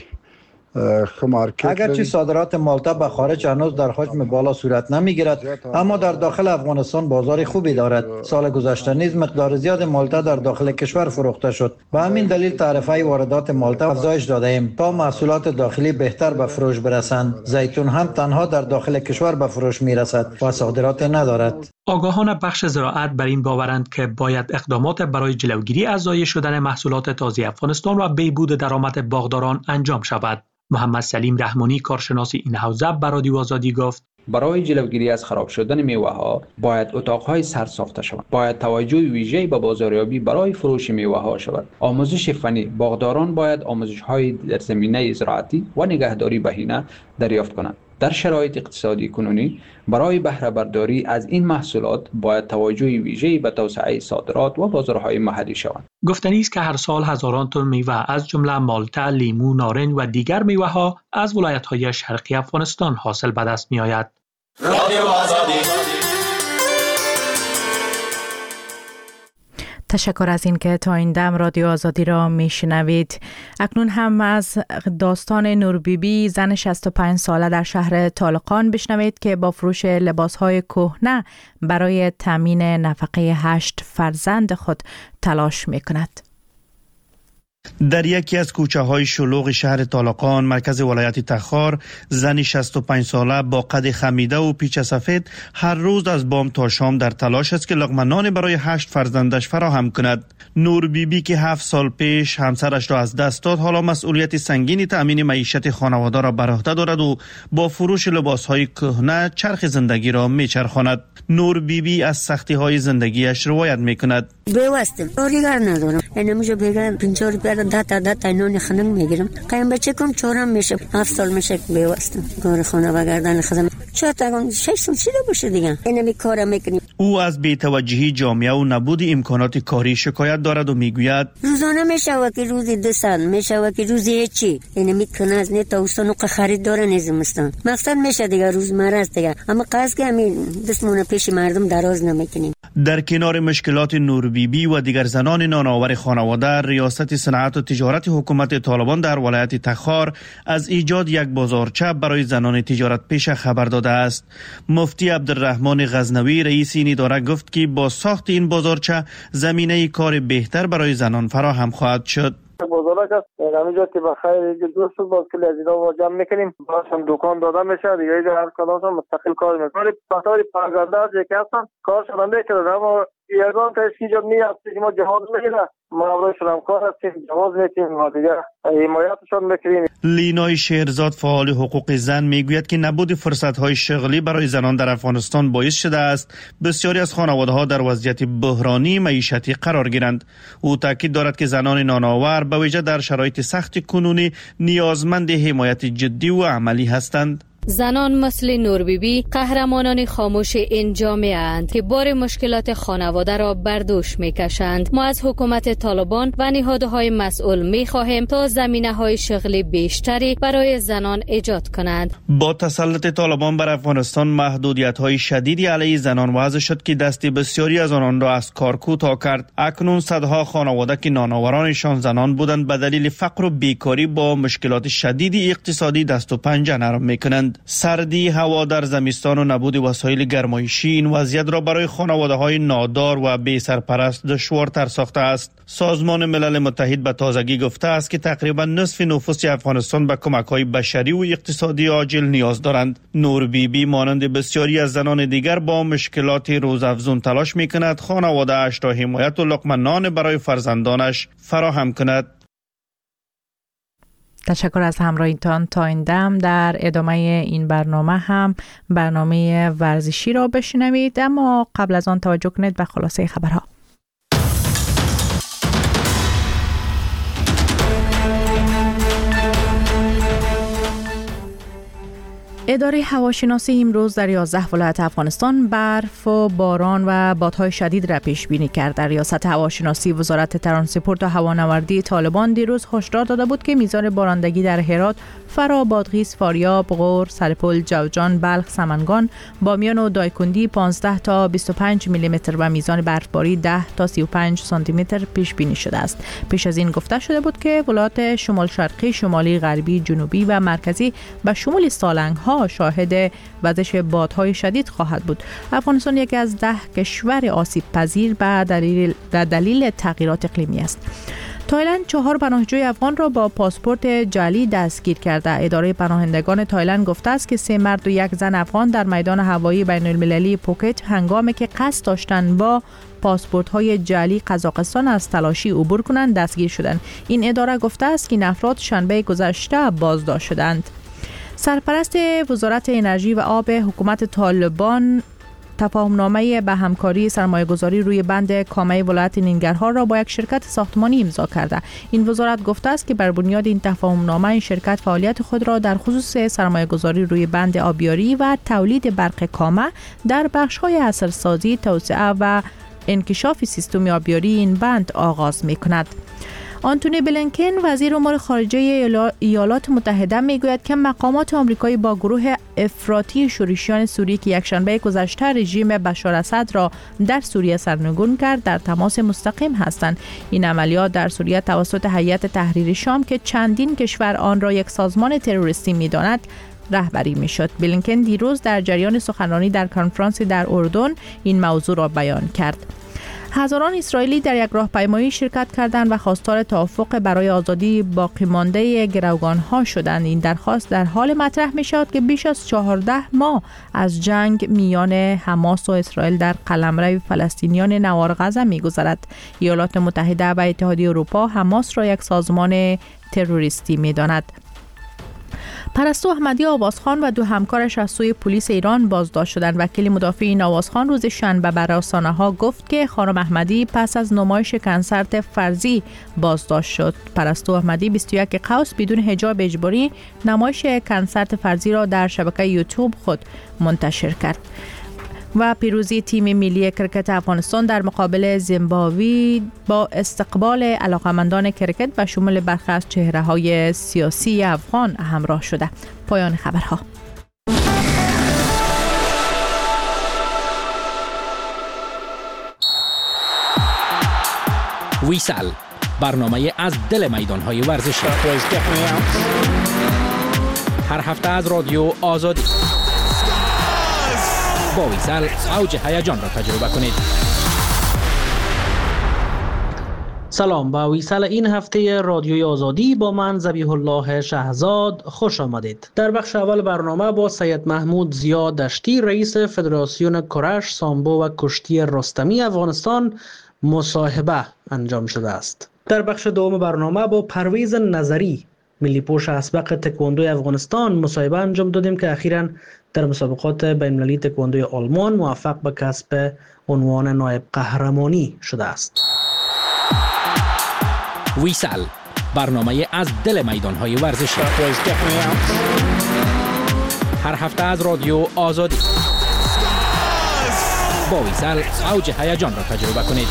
اگرچه صادرات مالتا به خارج هنوز در حجم بالا صورت نمیگیرد، اما در داخل افغانستان بازار خوبی دارد. سال گذشته نیز مقدار زیاد مالتا در داخل کشور فروخته شد. به همین دلیل تعرفه واردات مالتا افزایش داده ایم تا محصولات داخلی بهتر به فروش برسند. زیتون هم تنها در داخل کشور به فروش میرسد و صادرات ندارد. آگاهان بخش زراعت بر این باورند که باید اقدامات برای جلوگیری از ضایع شدن محصولات تازه افغانستان و بهبود درآمد باغداران انجام شود. محمد سلیم رحمانی کارشناس این حوزه به رادیو آزادی گفت برای جلوگیری از خراب شدن میوه ها باید اتاقهای سر ساخته شوند. باید توجه ویژه‌ای به بازاریابی برای فروش میوه ها شود. آموزش فنی، باغداران باید آموزش های در زمینه زراعتی و نگهداری بهینه دریافت کنند. در شرایط اقتصادی کنونی برای بهره برداری از این محصولات باید توجه ویژه‌ای به توسعه صادرات و بازارهای محلی شوند. گفتنی است که هر سال هزاران تن میوه از جمله مالتا، لیمو، نارنج و دیگر میوه ها از ولایت‌های شرقی افغانستان حاصل به دست می آید. رادیو آزادی. تشکر از این که تا این دم رادیو آزادی را میشنوید. اکنون هم از داستان نور بیبی زن شصت و پنج ساله در شهر طالقان بشنوید که با فروش لباسهای کهنه برای تامین نفقه هشت فرزند خود تلاش میکند. در یکی از کوچه های شلوغ شهر طالقان مرکز ولایت تخار زنی شصت و پنج ساله با قد خمیده و پیچ سفید هر روز از بام تا شام در تلاش است که لقمه نان برای هشت فرزندش فراهم کند. نور بیبی که هفت سال پیش همسرش را از دست داد حالا مسئولیت سنگین تأمین معیشت خانواده را بر عهده دارد و با فروش لباس های کهنه چرخ زندگی را میچرخاند. نور بیبی از سختی های زندگیش روایت میکند. بیوستم کاریگر ندارم، نمیشه بگم پنجاه روپیه ده تا ده تا نان خنک میگیرم. قایم بچه کم چهارم میشه، هفت سال میشه بیوستم کار خانه و گردن خدمت. چهار تا شش سال چیده باشه دیگه اینمی کارا میکنیم. او از بی‌توجهی جامعه و نبود امکانات کاری شکایت دارد و میگوید روزانه میشه که روزی دو سال میشه که روزی هیچی اینمی کنه از نه تا اوستانو خرید داره نزمستان مقصد میشه دیگه روزمره است دیگه، اما قصد که همین دستمون پیش مردم دراز نمیکنیم. در کنار مشکلات نور بیبی و دیگر زنان نانآور خانواده، ریاست صنعت و تجارت حکومت طالبان در ولایت تخار از ایجاد یک بازارچه برای زنان تجارت پیشه خبر داده است. مفتی عبدالرحمن غزنوی رئیس این اداره گفت که با ساخت این بازارچه زمینه کار بهتر برای زنان فراهم خواهد شد. بزرگ است همینجا که بخیر دوست باز کلی از اینا جمع میکنیم باز هم دکان داده میشه دیگه اینجا هر کدام مستقل کار میکنه. پاتاری پرگرده از یکی هستن کار شدن میکنه، اما یگان تا اینجا میاد که ما جهاز میگیره ما برای شدم کار هستیم جهاز میکنیم ما دیگه حمایتشون میکنیم. لینای شهرزاد فعال حقوق زن میگوید که نبود فرصت‌های شغلی برای زنان در افغانستان باعث شده است بسیاری از خانواده‌ها در وضعیت بحرانی معیشتی قرار گیرند. او تاکید دارد که زنان نانآور به ویژه در شرایط سخت کنونی نیازمند حمایت جدی و عملی هستند. زنان مثل نور بیبی قهرمانان خاموش این جامعه اند که بار مشکلات خانواده را بر دوش میکشند. ما از حکومت طالبان و نهادهای مسئول میخواهیم تا زمینه‌های شغلی بیشتری برای زنان ایجاد کنند. با تسلط طالبان بر افغانستان محدودیت‌های شدیدی علیه زنان وضع شد که دست بسیاری از آنان را از کار کوتاه کرد. اکنون صدها خانواده که نانآورانشان زنان بودند به دلیل فقر و بیکاری با مشکلات شدیدی اقتصادی دست و پنجه نرم میکنند. سردی هوا در زمستان و نبود وسایل گرمایشی این وضعیت را برای خانواده‌های نادار و بی سرپرست دشوارتر ساخته است. سازمان ملل متحد به تازگی گفته است که تقریبا نصف نفوس افغانستان به کمک‌های بشری و اقتصادی عاجل نیاز دارند. نور بیبی مانند بسیاری از زنان دیگر با مشکلات روزافزون تلاش می‌کند خانواده اش را حمایت و لقمه نان برای فرزندانش فراهم کند. تشکر از همراهیتان تا این دم. در ادامه این برنامه هم برنامه ورزشی را بشنوید، اما قبل از آن توجه کنید به خلاصه خبرها. اداره هواشناسی امروز در یازده ولایت افغانستان برف و باران و بادهای شدید را پیش بینی کرد. در ریاست هواشناسی وزارت ترانسپورت و هوانوردی طالبان دیروز هشدار داده بود که میزان بارندگی در هرات، فرا، بادغیس، فاریاب، غور، سرپل، جوزجان، بلخ، سمنگان، بامیان و دایکندی پانزده تا بیست و پنج میلی متر و میزان برفباری ده تا سی و پنج سانتی متر پیش بینی شده است. پیش از این گفته شده بود که ولایات شمال شرقی، شمالی، غربی، جنوبی و مرکزی به شمول سالنگ ها شاهد وزش بادهای شدید خواهد بود. افغانستان یکی از ده کشور آسیب پذیر به دلیل, دلیل تغییرات اقلیمی است. تایلند چهار پناهجوی افغان را با پاسپورت جعلی دستگیر کرده. اداره پناهندگان تایلند گفته است که سه مرد و یک زن افغان در میدان هوایی بین المللی پوکت هنگامی که قصد داشتند با پاسپورت های جعلی قزاقستان از تلاشی عبور کنند دستگیر شدند. این اداره گفته است که این افراد شنبه گذشته بازداشت شدند. سرپرست وزارت انرژی و آب حکومت طالبان تفاهمنامه به همکاری سرمایه‌گذاری روی بند کامه ولایت ننگرهار را با یک شرکت ساختمانی امضا کرده. این وزارت گفته است که بر بنیاد این تفاهمنامه این شرکت فعالیت خود را در خصوص سرمایه‌گذاری روی بند آبیاری و تولید برق کامه در بخش‌های عصرسازی، توسعه و انکشاف سیستم آبیاری این بند آغاز می‌کند. آنتونی بلینکن وزیر امور خارجه ایالات متحده میگوید که مقامات آمریکایی با گروه افراطی شورشیان سوریه که یکشنبه گذشته رژیم بشار اسد را در سوریه سرنگون کرد در تماس مستقیم هستند. این عملیات در سوریه توسط هیئت تحریر شام که چندین کشور آن را یک سازمان تروریستی می‌داند رهبری می‌شد. بلینکن دیروز در جریان سخنرانی در کنفرانسی در اردن این موضوع را بیان کرد. هزاران اسرائیلی در یک راهپیمایی شرکت کردند و خواستار توافق برای آزادی باقی مانده گروگان‌ها شدند. این درخواست در حال مطرح می‌شود که بیش از چهارده ماه از جنگ میان حماس و اسرائیل در قلمرو فلسطینیان نوار غزه می‌گذرد. ایالات متحده و اتحادیه اروپا حماس را یک سازمان تروریستی می‌داند. پرستو احمدی آوازخان و دو همکارش از سوی پلیس ایران بازداشت شدند. وکیل مدافع این آوازخان روز شنبه بر رسانه‌ها گفت که خانم احمدی پس از نمایش کنسرت فرضی بازداشت شد. پرستو احمدی بیست و یک قوس بدون حجاب اجباری نمایش کنسرت فرضی را در شبکه یوتیوب خود منتشر کرد. و پیروزی تیم ملی کرکت افغانستان در مقابل زیمبابوه با استقبال علاقمندان کرکت و شمول برخی از چهره‌های سیاسی افغان همراه شده. پایان خبرها. ویسال، برنامه از دل میدان‌های ورزشی، هر هفته از رادیو آزادی. با ویسال اوج هیجان را تجربه کنید. سلام، با ویسال این هفته رادیوی آزادی با من ذبیح الله شهزاد خوش آمدید. در بخش اول برنامه با سید محمود ضیا دشتی رئیس فدراسیون کرش، سامبو و کشتی رستمی افغانستان مصاحبه انجام شده است. در بخش دوم برنامه با پرویز نظری ملی پوش اسبق تکواندو افغانستان مصاحبه انجام دادیم که اخیراً در مسابقات بین‌المللی تکواندوی آلمان موفق به کسب عنوان نایب قهرمانی شده است. ویسال، برنامه از دل میدان‌های ورزشی، هر هفته از رادیو آزادی. با ویسل اوج هیجان را تجربه کنید.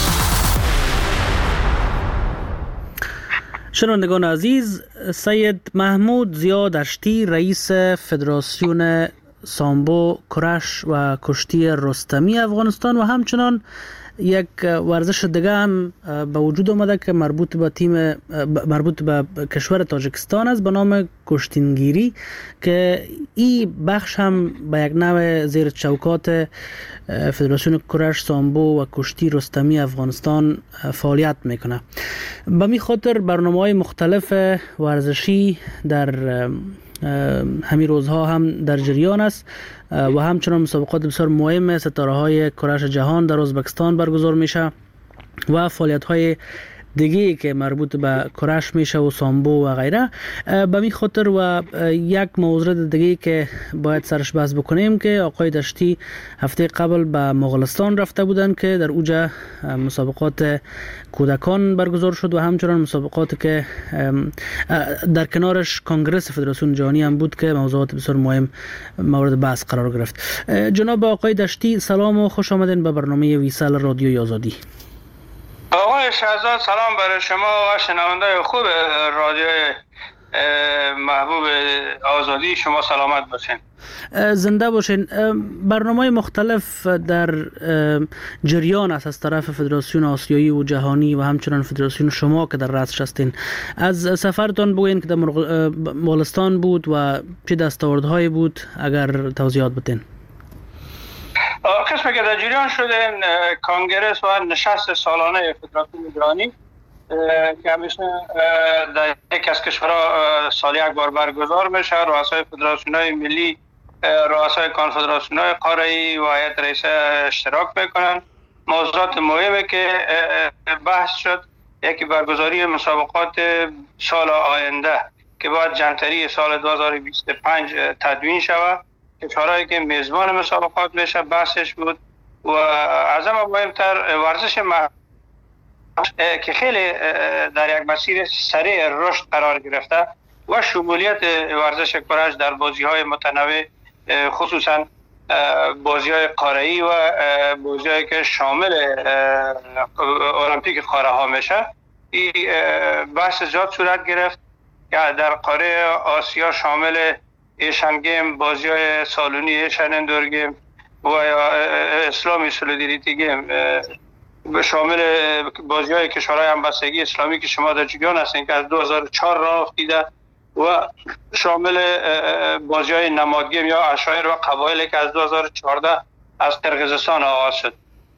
شنوندگان عزیز، سید محمود ضیا دشتی رئیس فدراسیون سامبو، کرش و کشتی رستمی افغانستان و همچنان یک ورزش دیگه هم به وجود آمده که مربوط به تیم مربوط به کشور تاجیکستان است به نام کشتینگیری که این بخش هم به یک نوع زیر چوکات فدراسیون کرش سامبو و کشتی رستمی افغانستان فعالیت میکنه. به می خاطر برنامه‌های مختلف ورزشی در همین روزها هم در جریان است و همچنان مسابقات بسیار مهم ستاره های کرش جهان در ازبکستان برگزار میشه و فعالیت های دیگه که مربوط به کرش میشه و سامبو و غیره. به می خاطر و یک موضوع دیگه که باید سرش بحث بکنیم که آقای دشتی هفته قبل به مغولستان رفته بودن که در اوجه مسابقات کودکان برگزار شد و همچنان مسابقاتی که در کنارش کنگرس فدراسیون جهانی هم بود که موضوعات بسیار مهم مورد بحث قرار گرفت. جناب آقای دشتی سلام و خوش آمدین به برنامه ویسال رادیوی آزادی. آقای شهزاد سلام برای شما و شنونده خوب رادیو محبوب آزادی، شما سلامت باشین. زنده باشین. برنامه مختلف در جریان است از طرف فدراسیون آسیایی و جهانی و همچنان فدراسیون شما که در رأسش هستین. از سفرتان بگوین که در مغولستان بود و چه دستاوردهایی بود اگر توضیحات بدین. قسمی که در جریان شده کنگرس و نشست سالانه فدراسیون جهانی که همیشه در یک از کشورها سال یک بار برگزار میشه، رؤسای فدراسیون‌های ملی، رؤسای کنفدراسیون‌های قاره‌ای و هیئت رئیسه اشتراک میکنن. موضوعات مهمی که بحث شد یکی برگزاری مسابقات سال آینده که باید جنتری سال دو هزار و بیست و پنج تدوین شود. کشورهایی که میزبان مسابقات میشه بحثش بود و از همه مهمتر ورزش مح... که خیلی در یک مسیر سریع رشد قرار گرفته و شمولیت ورزش کرش در بازی‌های متنوع، خصوصا بازی‌های قاره‌ای و بازی‌هایی که شامل المپیک قاره‌ها میشه، این بحث زیاد صورت گرفت که در قاره آسیا شامل ایشن گیم، بازی های سالونی ایشن اندور گیم و اسلامی سولیدریتی گیم شامل بازی های کشورهای همبستگی اسلامی که شما در جریان هستین که از دو هزار و چهار راه افتیده و شامل بازی های نماد گیم یا عشایر و قبایل که از دو هزار و چهارده از قرقیزستان آغاز شد.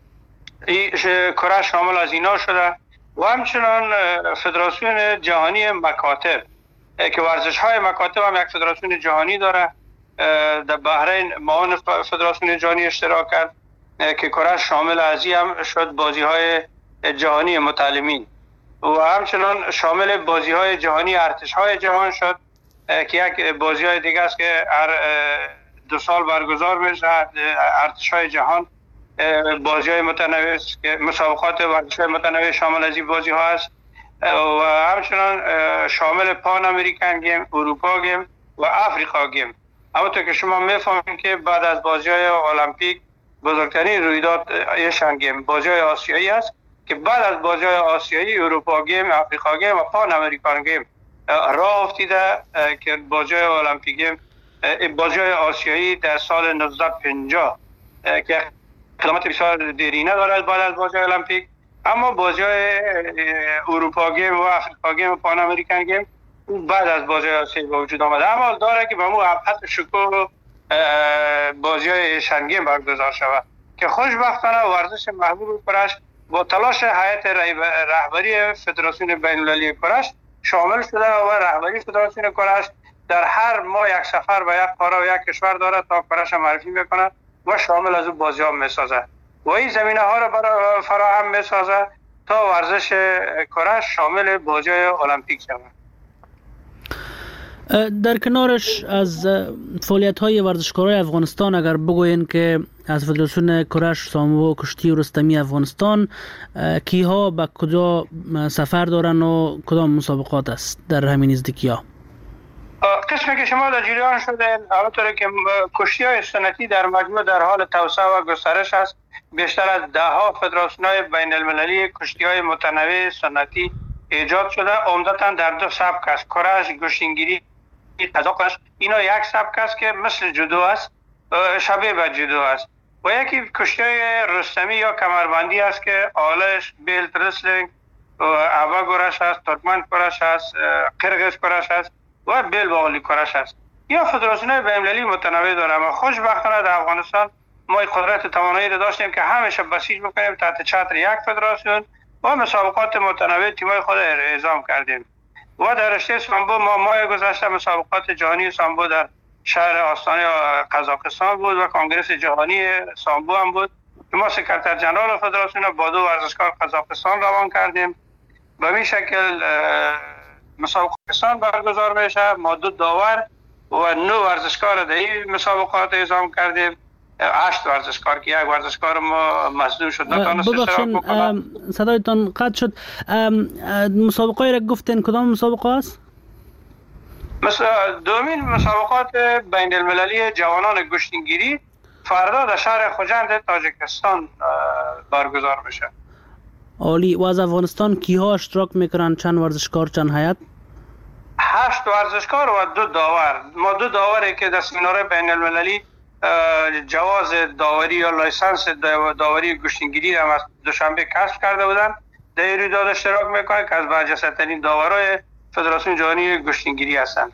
این کرش شامل از اینا شده و همچنان فدراسیون جهانی مکاتب که ورزش های مکاتب هم یک فدراسیون جهانی داره. در بحرین معاون فدراسیون جهانی اشتراک کرد که کرش شامل از این هم شد بازی های جهانی متعلمین و همچنان شامل بازی های جهانی ارتش های جهان شد که یک بازی های دیگه است که هر دو سال برگزار میشه. ارتش های جهان بازی های متنوع که مسابقات ورزش های متنوع شامل از این بازی ها است و همچنان شامل پان امریکن گیم، اروپا گیم و افریقا گیم. همونطور که شما میفهمید که بعد از بازی‌های المپیک بزرگترین رویداد ایشن گیم بازی‌های آسیایی است که بعد از بازی‌های آسیایی اروپا گیم، افریقا گیم و پان امریکن گیم راه افتیده که بازی‌های المپیک گیم بازی‌های آسیایی در سال نوزده پنجاه که اقدامات بسیار دیرینه دارد بعد از بازی‌های المپیک، اما بازی‌های اروپا گیم و افریقا گیم و پان امریکن گیم بعد از بازی‌های آسیایی به وجود آمده. اما داره که به مو ابحث شکوه بازی‌های ایشن گیم برگزار شود که خوشبختانه ورزش محبوب کرش با تلاش هیئت رهبری فدراسیون بین‌المللی کرش شامل شده و رهبری فدراسیون کرش در هر ماه یک سفر به یک قاره و یک کشور داره تا کرش معرفی میکنه و شامل از اون بازی‌ها میسازه و این زمینه ها را برای فراهم میسازه تا ورزش کرش شامل بازی‌های المپیک شود. در کنارش از فعالیت‌های ورزشکارای افغانستان اگر بگوین که از فدراسیون کرش سامبو و کشتی رستمی افغانستان کیها به کجا سفر دارن و کدام مسابقات است در همین نزدیکی‌ها؟ قسمی که شما در جریان شده همونطور که کشتی های سنتی در مجموع در حال توسعه و گسترش است. بیشتر از ده ها فدراسیون های بین المللی کشتی های متنوع سنتی ایجاد شده، عمدتا در دو سبک است: کرش، گوشتنگیری، قزاقش. اینا یک سبک است که مثل جودو است، شبیه به جودو است. و یکی کشتی های رستمی یا کمربندی است که آلش، بیلت رسلینگ، اوه گرش است، ترکمن کرش است، قرقیز کرش است و بیل باقلی کرش است. یا فدراسیون های بین المللی متنوع داره. اما خوشبختانه در افغانستان ما قدرت توانایی را داشتیم که همیشه بسیج بکنیم تحت چتر یک فدراسیون و مسابقات متنوع تیمای خود اعزام کردیم. و در رشته سامبو ما ماه گذشته مسابقات جهانی سامبو در شهر آستانه قزاقستان بود و کنگره جهانی سامبو هم بود که ما سکرتر جنرال فدراسیون با دو ورزشکار قزاقستان روان کردیم. به این شکل مسابقات برگزار میشه. ما دو داور و نو ورزشکار در این مسابقات اعزام کردیم. هشت ورزشکار که یک ورزشکار ما مصدوم شد نتونست اشتراک بکنه. صدایتان قطع شد. مسابقه را گفتین کدام مسابقه است؟ دومین مسابقات بین المللی جوانان گوشتنگیری فردا در شهر خوجند تاجیکستان برگزار میشه. عالی. و از افغانستان کیها اشتراک میکنن؟ چند ورزشکار، چند هیئت؟ هشت ورزشکار و دو داور. ما دو داوری که در سمینار بین المللی جواز داوری یا لایسنس داوری گوشتنگیری هم از دوشنبه کسب کرده بودن در این رویداد اشتراک میکنن که از برجسته‌ترین داورای فدراسیون جهانی گوشتنگیری هستند.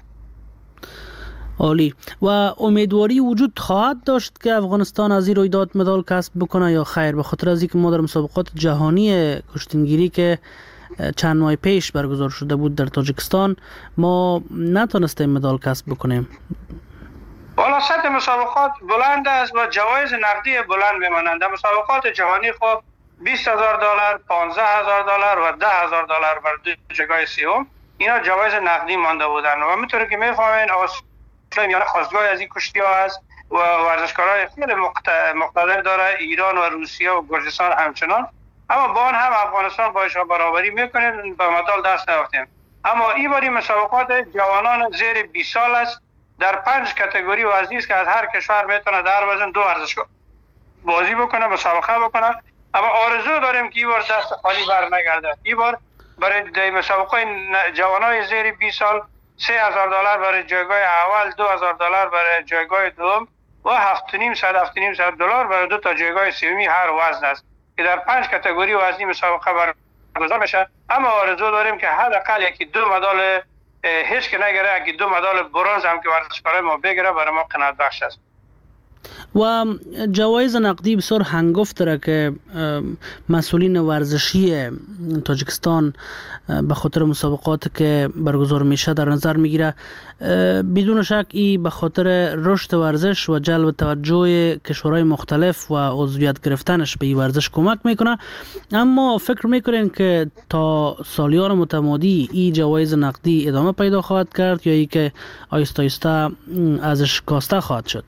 عالی. و امیدواری وجود خواهد داشت که افغانستان از این رویداد مدال کسب بکنه یا خیر؟ به خاطر از اینکه ما در مسابقات جهانی گوشتنگیری که چند ماه پیش برگزار شده بود در تاجیکستان ما نتونستیم مدال کسب بکنیم. والا سطح مسابقات بلند است و جوایز نقدی بلند میمانند. مسابقات جهانی خب بیست هزار دلار، پانزده هزار دلار و ده هزار دلار بر دو جایگاه سوم اینا جوایز نقدی مانده بودن. و همونطور که میفهمین آسیا میانه خواستگاه از این کشتی ها هست و ورزشکارای خیلی مقتدر داره، ایران و روسیه و گرجستان همچنان. اما با آن هم افغانستان با ایشان برابری میکنه، به مدال دست نیافتیم. اما این باری مسابقات جوانان زیر بیست سال است. در پنج کاتگوری وزنی است که از هر کشور میتونه در وزن دو ورزشکار بازی بکنه، مسابقه بکنه. اما آرزو داریم که این بار دست خالی بر نگرده. این بار برای مسابقه جوانای زیر بیست سال سه هزار دلار برای جایگاه اول، دو هزار دلار برای جایگاه دوم و هفت و نیم صد هفت و نیم صد دلار برای دو تا جایگاه سومی هر وزن است که در پنج کاتگوری وزنی مسابقه برگزار میشه. اما آرزو داریم که حداقل یکی دو مدال هیچ که نگره، یکی دو مدال برنز هم که ورزشکارای ما بگیره برای ما قناعت بخش است. و جوایز نقدی بسیار هنگفت داره که مسئولین ورزشی تاجیکستان به خاطر مسابقات که برگزار میشه در نظر میگیره. بدون شک این به خاطر رشد ورزش و جلب توجه کشورهای مختلف و عضویت گرفتنش به این ورزش کمک میکنه. اما فکر میکنین که تا سالیان متمادی این جوایز نقدی ادامه پیدا خواهد کرد یا ای که آیسته آیسته ازش کاسته خواهد شد؟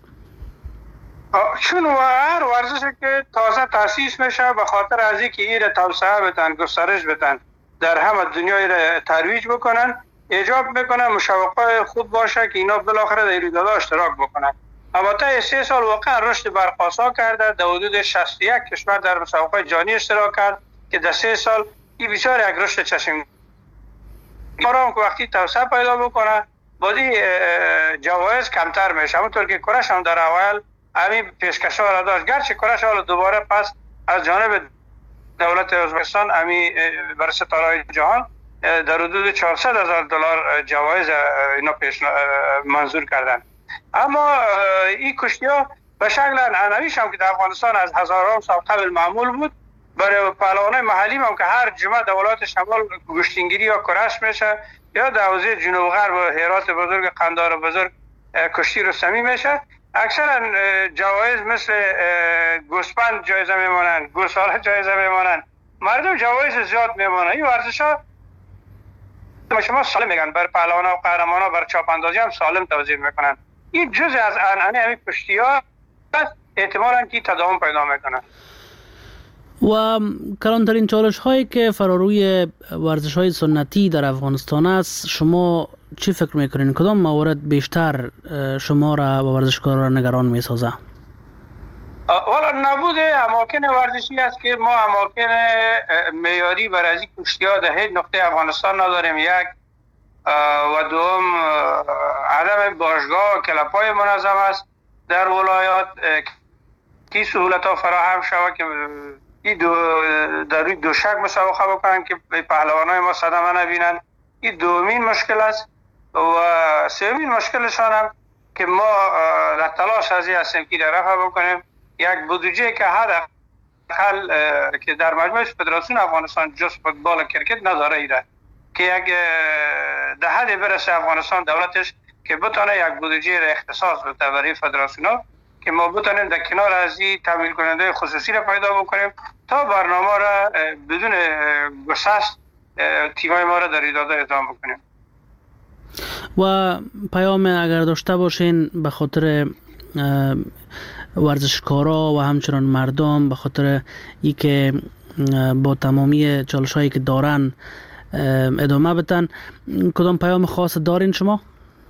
چون هر ورزشی که تازه تاسیس میشه به خاطر از اینکه این را توسعه بدن، گسترش بدن، در همه دنیای را ترویج بکنن، ایجاب میکنن مسابقات خوب باشه که اینا بالاخره در رویدادها اشتراک بکنن. اما تا سه سال واقعا رشد برقاسا کرده. در حدود شصت و یک کشور در مسابقات جهانی اشتراک کرد که در سه سال این بسیار یک رشد چشم آرام که وقتی توسعه پیدا بکنه بازی جوایز کمتر میشه. همونطور که کرش هم در اول همین پیشکش‌ها را داشت، گرچه کرش حالا دوباره پس از جانب دولت ازبکستان همین برای ستاره‌های جهان در حدود چهارصد هزار دلار جوایز اینا پیش منظور کردن. اما این کشتی‌ها به شکل عنعنویش هم که در افغانستان از هزاران سال قبل معمول بود، برای پهلوانای محلی هم که هر جمعه در ولایت شمال گوشتنگیری یا کرش میشه یا در حوزه جنوب غرب و هرات بزرگ، قندهار بزرگ کشتی رستمی میشه. اکثرا جوایز مثل گوسپند جایزه میمانند، گوساله جایزه میمانند، مردم جوایز زیاد میمانند. این ورزش ها شما سالم میگن، بر پهلوان ها و قهرمان ها بر چاپ اندازی هم سالم توزیع میکنن. این جزء از عنعنه همین کشتی ها احتمالاً که تداوم پیدا میکنن. و کلانترین چالش هایی که فراروی ورزش های سنتی در افغانستان است، شما چی فکر میکنین کدام موارد بیشتر شما را و ورزشکارا را نگران میسازه؟ والا نبود اماکن ورزشی است که ما اماکن معیاری برای از کشتی ها در هیچ نقطه افغانستان نداریم. یک و دوم عدم باشگاه و کلپ های منظم است در ولایات که سهولت ها فراهم شود که این دو در روی دوشک مسابقه بکنن که پهلوان های ما صدمه نبینن. این دومین مشکل است و سومین مشکلشان هم که ما در تلاش ازی هستیم که در رفع بکنیم یک بودجه که حد اقل که در مجموع فدراسیون افغانستان جز فوتبال و کرکت نداره ایره که یک در حد برسه افغانستان دولتش که بتونه یک بودجه را اختصاص بده برای فدراسیون ها که ما بتونیم در کنار از این تمویل کننده خصوصی را پیدا بکنیم تا برنامه را بدون گسست تیمای ما را در ایداده ادامه بکنیم. و پیام اگر داشته باشین به خاطر ورزشکارا و همچنان مردم به خاطر ای که با تمامی چالش هایی که دارن ادامه بدن، کدام پیام خاص دارین شما؟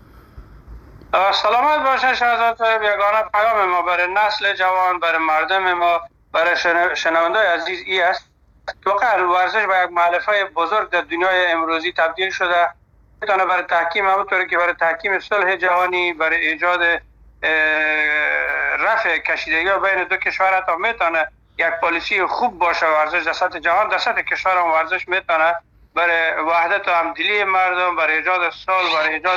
سلامت باشن شهزاد صاحب. یگانه پیام ما برای نسل جوان، برای مردم ما، برای شنوندای عزیز ای است که واقعا ورزش به یک مؤلفه بزرگ در دنیای امروزی تبدیل شده. میتونه برای تحکیم همونطوری که برای تحکیم صلح جهانی، برای ایجاد رفع کشیدگی بین دو کشور تا میتونه یک پالیسی خوب باشه. ورزش در سطح جهان، در سطح کشور هم ورزش میتونه برای وحدت و همدلی مردم، برای ایجاد صلح، برای ایجاد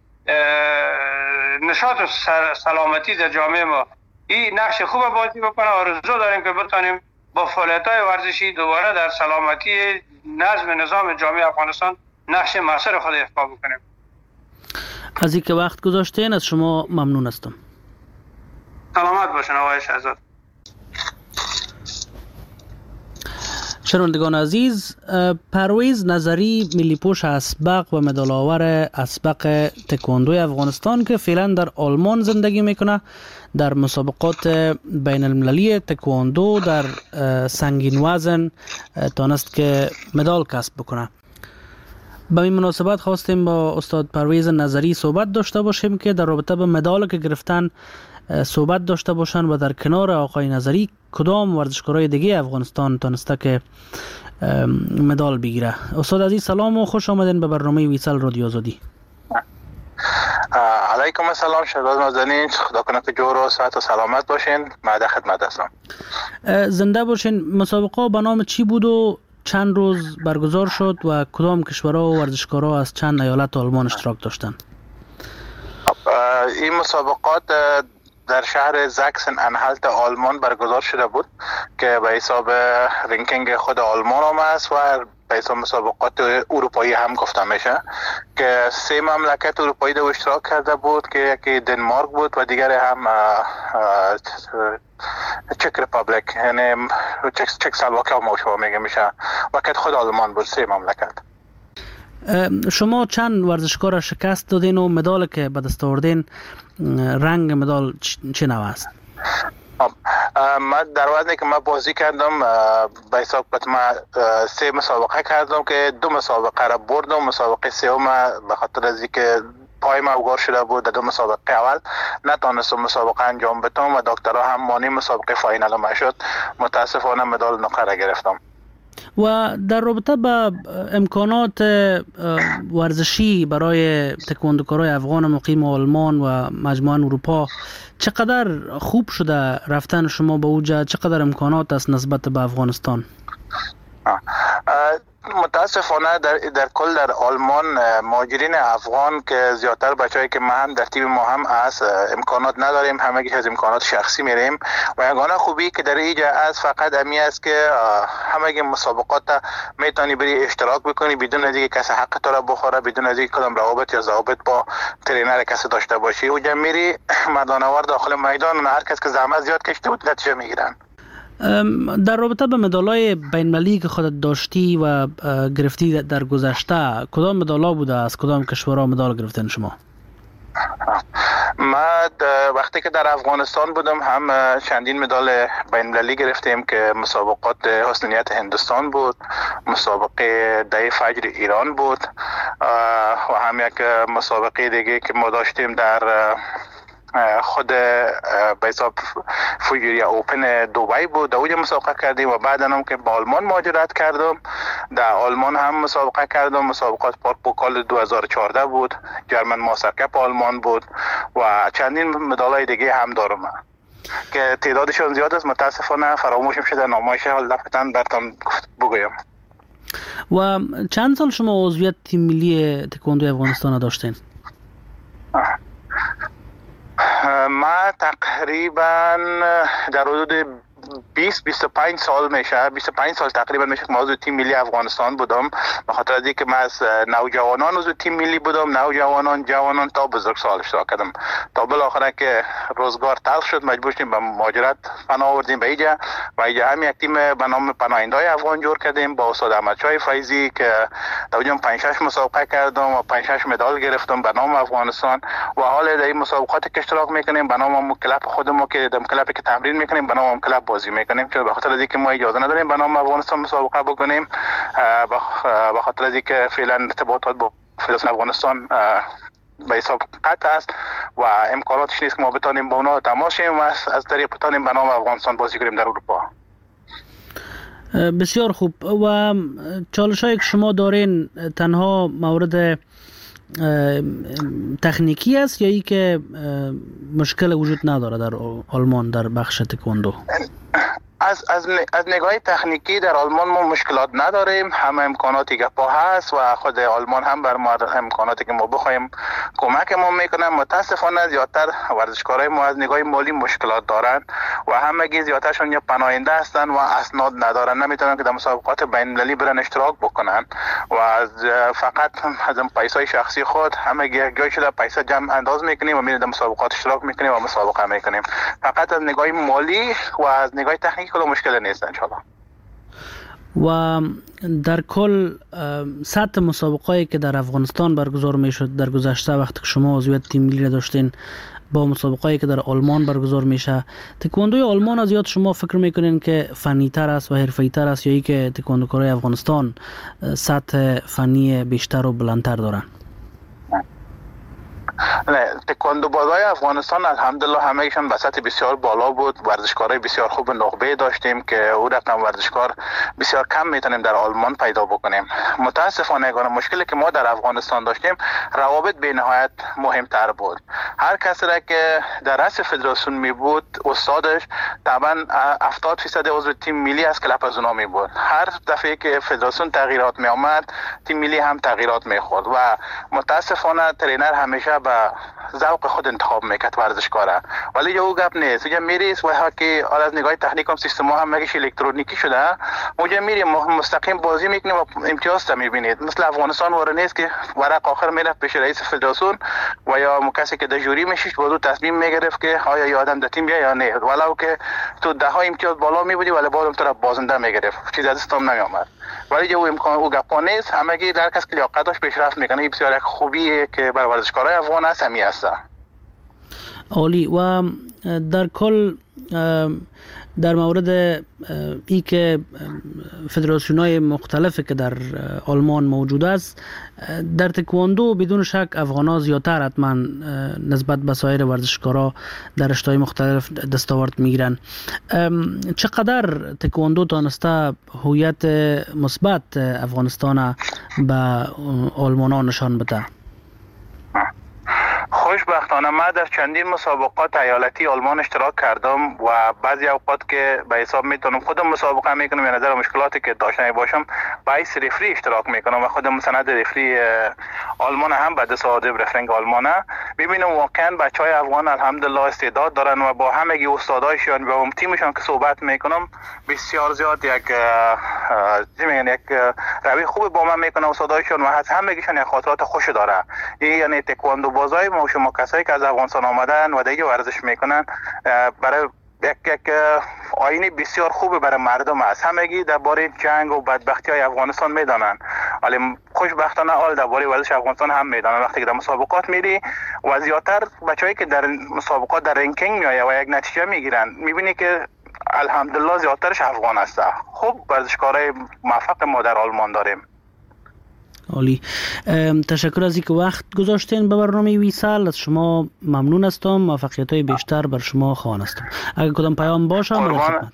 نشاط و سلامتی در جامعه ما این نقش خوب بازی بکنه. آرزو داریم که بتونیم با فعالیت‌های ورزشی دوباره در سلامتی نظم نظام جامعه افغانستان نقش مؤثر خود ایفا بکنیم. از اینکه وقت گذاشتین از شما ممنون هستم. سلامت باشین آقای شهزاد. شنوندگان عزیز، پرویز نظری ملی پوش اسبق و مدال آور اسبق تکواندو افغانستان که فعلا در آلمان زندگی میکنه در مسابقات بین المللی تکواندو در سنگین وزن تانست که مدال کسب بکنه. به این مناسبت خواستیم با استاد پرویز نظری صحبت داشته باشیم که در رابطه به مدال که گرفتن صحبت داشته باشن و در کنار آقای نظری کدام ورزشکارای دیگه افغانستان تانسته که مدال بگیره. استاد عزیز سلام و خوش آمدین به برنامه ویسال رادیو آزادی. علیکم السلام شهزاد نازنین، خدا کنه که جور و صحت و سلامت باشین. من در خدمت هستم. زنده باشین. مسابقه به نام چی بود و چند روز برگزار شد و کدام کشورها و ورزشکارا از چند ایالت آلمان اشتراک داشتن؟ این مسابقات در شهر زاکسن انهالت آلمان برگزار شده بود که به حساب رنکینگ خود آلمان هم است و به حساب مسابقات اروپایی هم گفته میشه که سه مملکت اروپایی در اشتراک کرده بود که یکی دنمارک بود و دیگر هم چک ریپابلیک، یعنی چک چک سلواکیا ما شما میگه میشه وقت خود آلمان بود. سه مملکت. شما چند ورزشکار شکست دادین و مدال که به دست آوردین رنگ مدال چه نوع است؟ من در وزنی که من بازی کردم به حساب من سه مسابقه کردم که دو مسابقه را بردم. مسابقه سوم به خاطر از اینکه پایم اوگار شده بود در دو مسابقه اول نتونستم مسابقه انجام بدم و دکترها هم مانی مسابقه فاینال ما شد. متاسفانه مدال نقره را گرفتم. و در رابطه با امکانات ورزشی برای تکواندوکارای افغان مقیم آلمان و مجموعه اروپا چقدر خوب شده رفتن شما به اوجا؟ چقدر امکانات است نسبت به افغانستان؟ متاسفانه در در کل در آلمان مهاجرین افغان که زیادتر بچه‌ای که ما هم در تیم ما هم از امکانات نداریم، همگی از امکانات شخصی میریم و یگانه خوبی که در اینجا از فقط امی است که همگی مسابقات میتونی بری اشتراک بکنی بدون از اینکه کسی حق تو را بخوره، بدون از اینکه کدام روابط یا ضوابط با ترینر کسی داشته باشی. اونجا میری مردانوار داخل میدان و هر کس که زحمت زیاد کشیده بود نتیجه میگیرن. در رابطه به مدالای بین‌المللی که خودت داشتی و گرفتی در گذشته کدام مدالا بوده؟ از کدام کشورها مدال گرفتین شما؟ ما وقتی که در افغانستان بودم هم چندین مدال بین‌المللی گرفتیم که مسابقات حسن نیت هندوستان بود، مسابقه ده فجر ایران بود و هم یک مسابقه دیگه که ما داشتیم در خود به حساب فوجوریا اوپن دبی بود، در اونجا مسابقه کردیم و بعد هم که با آلمان مهاجرت کردم در آلمان هم مسابقه کردم. مسابقات پارک پوکال دو هزار و چهارده بود، جرمن ماستر کپ آلمان بود و چندین مدالای دیگه هم دارم که تعدادشون زیاد است، متاسفانه فراموشم شده نامش حال دفتن براتون بگویم. و چند سال شما عضویت تیم ملی تکواندو افغانستان داشتین؟ ما تقریبا در حدود بیست بیست و پنج سال میشه، بیست و پنج سال تقریبا میشه که ما عضو تیم ملی افغانستان بودم، به خاطر از اینکه من از نوجوانان عضو تیم ملی بودم، نوجوانان جوانان تا بزرگسال اشتراک کردم تا بالاخره که روزگار تلخ شد مجبور شدیم به مهاجرت پناه آوردیم به اینجا و اینجا هم یک تیم به نام پناهنده‌های افغان جور کردیم با استاد احمدشاه فیضی که در اونجا پنج شش مسابقه کردم و پنج شش مدال گرفتم به نام افغانستان و حال در این مسابقات که اشتراک میکنیم به نام کلاب خودمون که در کلابی که تمرین میکنیم به نام کلاب بازی میکنیم، چون به خاطر از اینکه ما اجازه نداریم به نام افغانستان مسابقه بکنیم، به خاطر از اینکه فعلا ارتباطات با فدراسیون افغانستان به حساب قطع است و امکاناتش نیست که ما بتونیم با اونها تماس شیم و از طریق بتونیم به نام افغانستان بازی کنیم در اروپا. بسیار خوب. و چالش‌هایی که شما دارین تنها مورد تکنیکی است یا ای که مشکل وجود نداره در آلمان در بخش تکواندو؟ از از از نگاه تکنیکی در آلمان ما مشکلات نداریم، همه امکاناتی که پا هست و خود آلمان هم بر ما امکاناتی که ما بخوایم کمک ما میکنن. متاسفانه زیادتر ورزشکارای ما از نگاه مالی مشکلات دارن و همگی زیادترشون یا پناهنده هستن و اسناد ندارن، نمیتونن که در مسابقات بین‌المللی برن اشتراک بکنن و از فقط از پیسای شخصی خود همگی یک جای شده پیسه جمع انداز میکنیم و میریم در مسابقات اشتراک میکنیم و مسابقه میکنیم. فقط از نگاه مالی و از نگاه تکنیکی کلا مشکل نیست انشالله. و در کل سطح مسابقه‌ای که در افغانستان برگزار میشد در گذشته وقتی که شما عضویت تیم ملی داشتین با مسابقه‌ای که در آلمان برگزار میشه، تکواندوی آلمان از یاد شما فکر میکنین که فنی تر است و حرفه‌ای تر است یا ای که تکواندوکارای افغانستان سطح فنی بیشتر و بلندتر دارن؟ نه، تکواندو بازای افغانستان الحمدلله همه‌شان به سطح بسیار بالا بود. ورزشکارای بسیار خوب نخبه داشتیم که او رقم ورزشکار بسیار کم میتونیم در آلمان پیدا بکنیم. متاسفانه گونه مشکلی که ما در افغانستان داشتیم روابط به نهایت مهمتر بود. هر کسی را که در رأس فدراسیون می بود استادش طبعا هفتاد درصد عضو تیم ملی از کلاب از اونا می بود. هر دفعه که فدراسیون تغییرات می آمد تیم ملی هم تغییرات می خورد و متاسفانه ترینر همیشه به ذوق خود انتخاب میکرد ورزشکاره، ولی جو گپ نیست. اونجا میری و که از نگاه تکنیک هم سیستم ها هم مگیش الکترونیکی شده، اونجا میری مستقیم بازی میکنی و امتیاز تا میبینید. مثل افغانستان وره نیست که ورق آخر میره پیش رئیس فدراسیون و یا کسی که دژوری میشیش بازو تصمیم میگرفت که آیا یه آدم در تیم بیا یا نه، ولو که تو ده ها امتیاز بالا میبودی ولی بعدم تو را بازنده میگرفت، چیز از استام نمیامد. ولی جو امکان او گپ نیست، همگی در کس که لیاقتش پیشرفت میکنه. این بسیار یک خوبیه که بر ورزشکارای افغان هست همی هست. عالی. و در کل در مورد ای که فدراسیون‌های مختلفی که در آلمان موجود است، در تکواندو بدون شک افغان‌ها زیادتر حتما نسبت به سایر ورزشکارا در رشته‌های مختلف دستاورد میگیرن. چقدر تکواندو تانسته هویت مثبت افغانستان به آلمان‌ها نشان بده؟ خوشبختانه من در چندین مسابقات ایالتی آلمان اشتراک کردم و بعضی اوقات که به حساب میتونم خودم مسابقه میکنم یا نظر مشکلاتی که داشته باشم باعث رفری اشتراک میکنم و خودم مسند رفری آلمان هم بعد ساده رفرنگ آلمانه ببینم واقعا بچهای افغان الحمدلله استعداد دارن و با همگی استادایشون و با تیمشون که صحبت میکنم بسیار زیاد یک میگن یک روی خوب با من میکنه استادایشون و از همگیشون یک خاطرات خوش داره. یعنی تکواندو بازای ما شما کسایی که از افغانستان آمدن و دیگه ورزش میکنن برای یک یک آینه بسیار خوب برای مردم است. همگی درباره جنگ و بدبختی های افغانستان میدانند، ولی خوشبختانه حال درباره ورزش افغانستان هم میدانند. وقتی که در مسابقات میری و زیاتر بچه‌ای که در مسابقات در رنکینگ میآیه و یک نتیجه میگیرن، میبینی که الحمدلله زیاترش افغان است. خوب ورزشکارای موفق ما در آلمان داریم. عالی، تشکر از اینکه وقت گذاشتین به برنامه ویسال. از شما ممنون هستم، موفقیت های بیشتر بر شما خواهانستم. اگر کدام پیام باشه قربان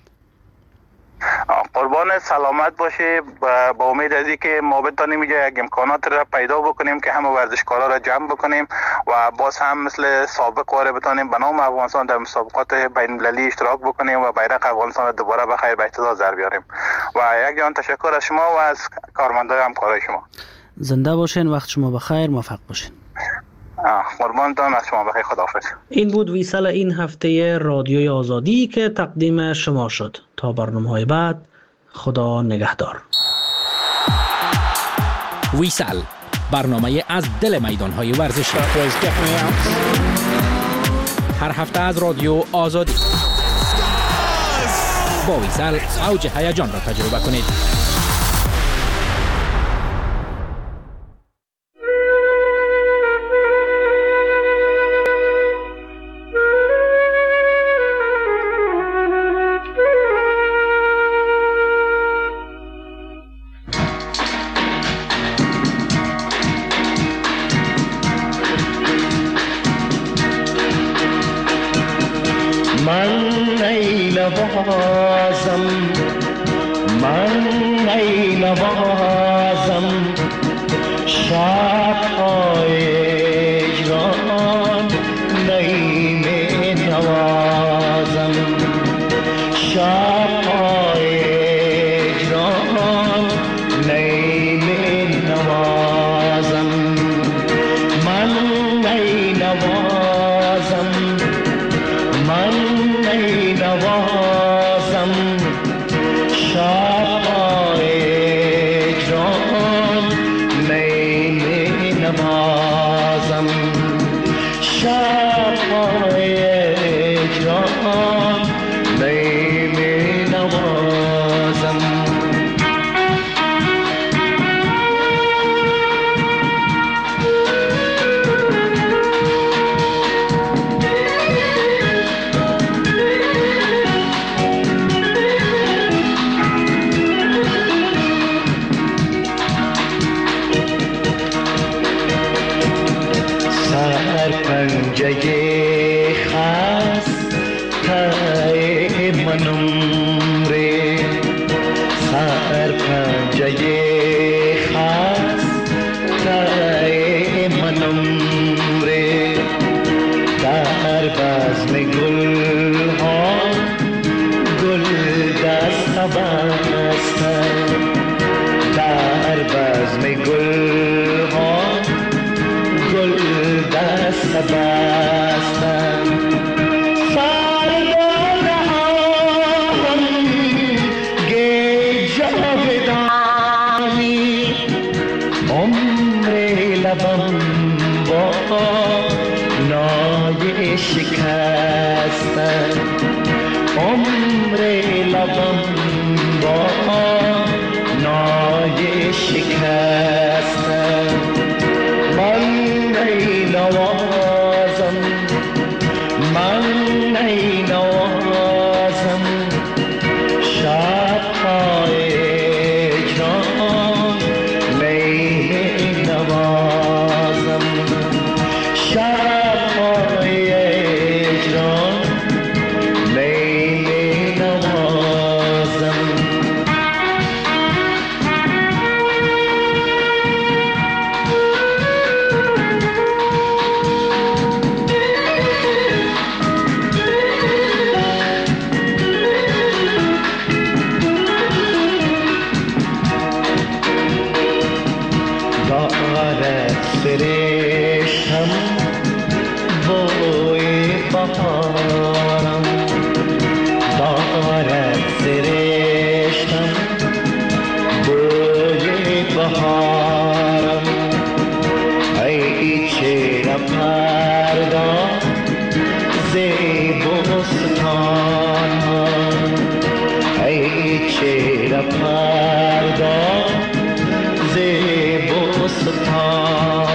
قربان سلامت باشه. با امید از اینکه ما بتونیم اینجا یک امکانات را پیدا بکنیم که همه ورزشکارا را جمع بکنیم و باز هم مثل سابق واره بتونیم به نام افغانستان در مسابقات بین المللی اشتراک بکنیم و بیرق افغانستان را دوباره به خیر به اهتزاز در بیاریم. و یک جان تشکر از شما و از کارمندای همکارای شما. زنده باشین، وقت شما بخیر، موفق باشین. قربانتان، از شما بخیر، خداحافظ. این بود ویسال این هفته رادیوی آزادی که تقدیم شما شد. تا برنامه‌های بعد، خدا نگهدار. ویسال، برنامه از دل میدان‌های ورزشی. هر هفته از رادیو آزادی. با ویسال اوج هیجان را تجربه کنید. نوازم من ای نوازم شب‌های اجران نی می نوازم شب‌های اجران نی می نوازم من ای نوازم من ای نوازم شب‌های اجران نی می نوازم شب‌های اجران نی می نوازم پنجه خسته منم ره سر پنجه خسته منم ره در بزم گل ها گل دست بستم در بزم گل ها گل دست بستم سرگل هم گی جاودانی عمر لبم با نای شکستم عمر لبم با نای شکستم من ای نوازم من ای نوازم شب‌های اجران می نوازم شب‌های اجران می نوازم فرشتم بوی بهارم دارد فرشتم بوی بهارم ای چهره پرداز بستان فردا زیب و ستان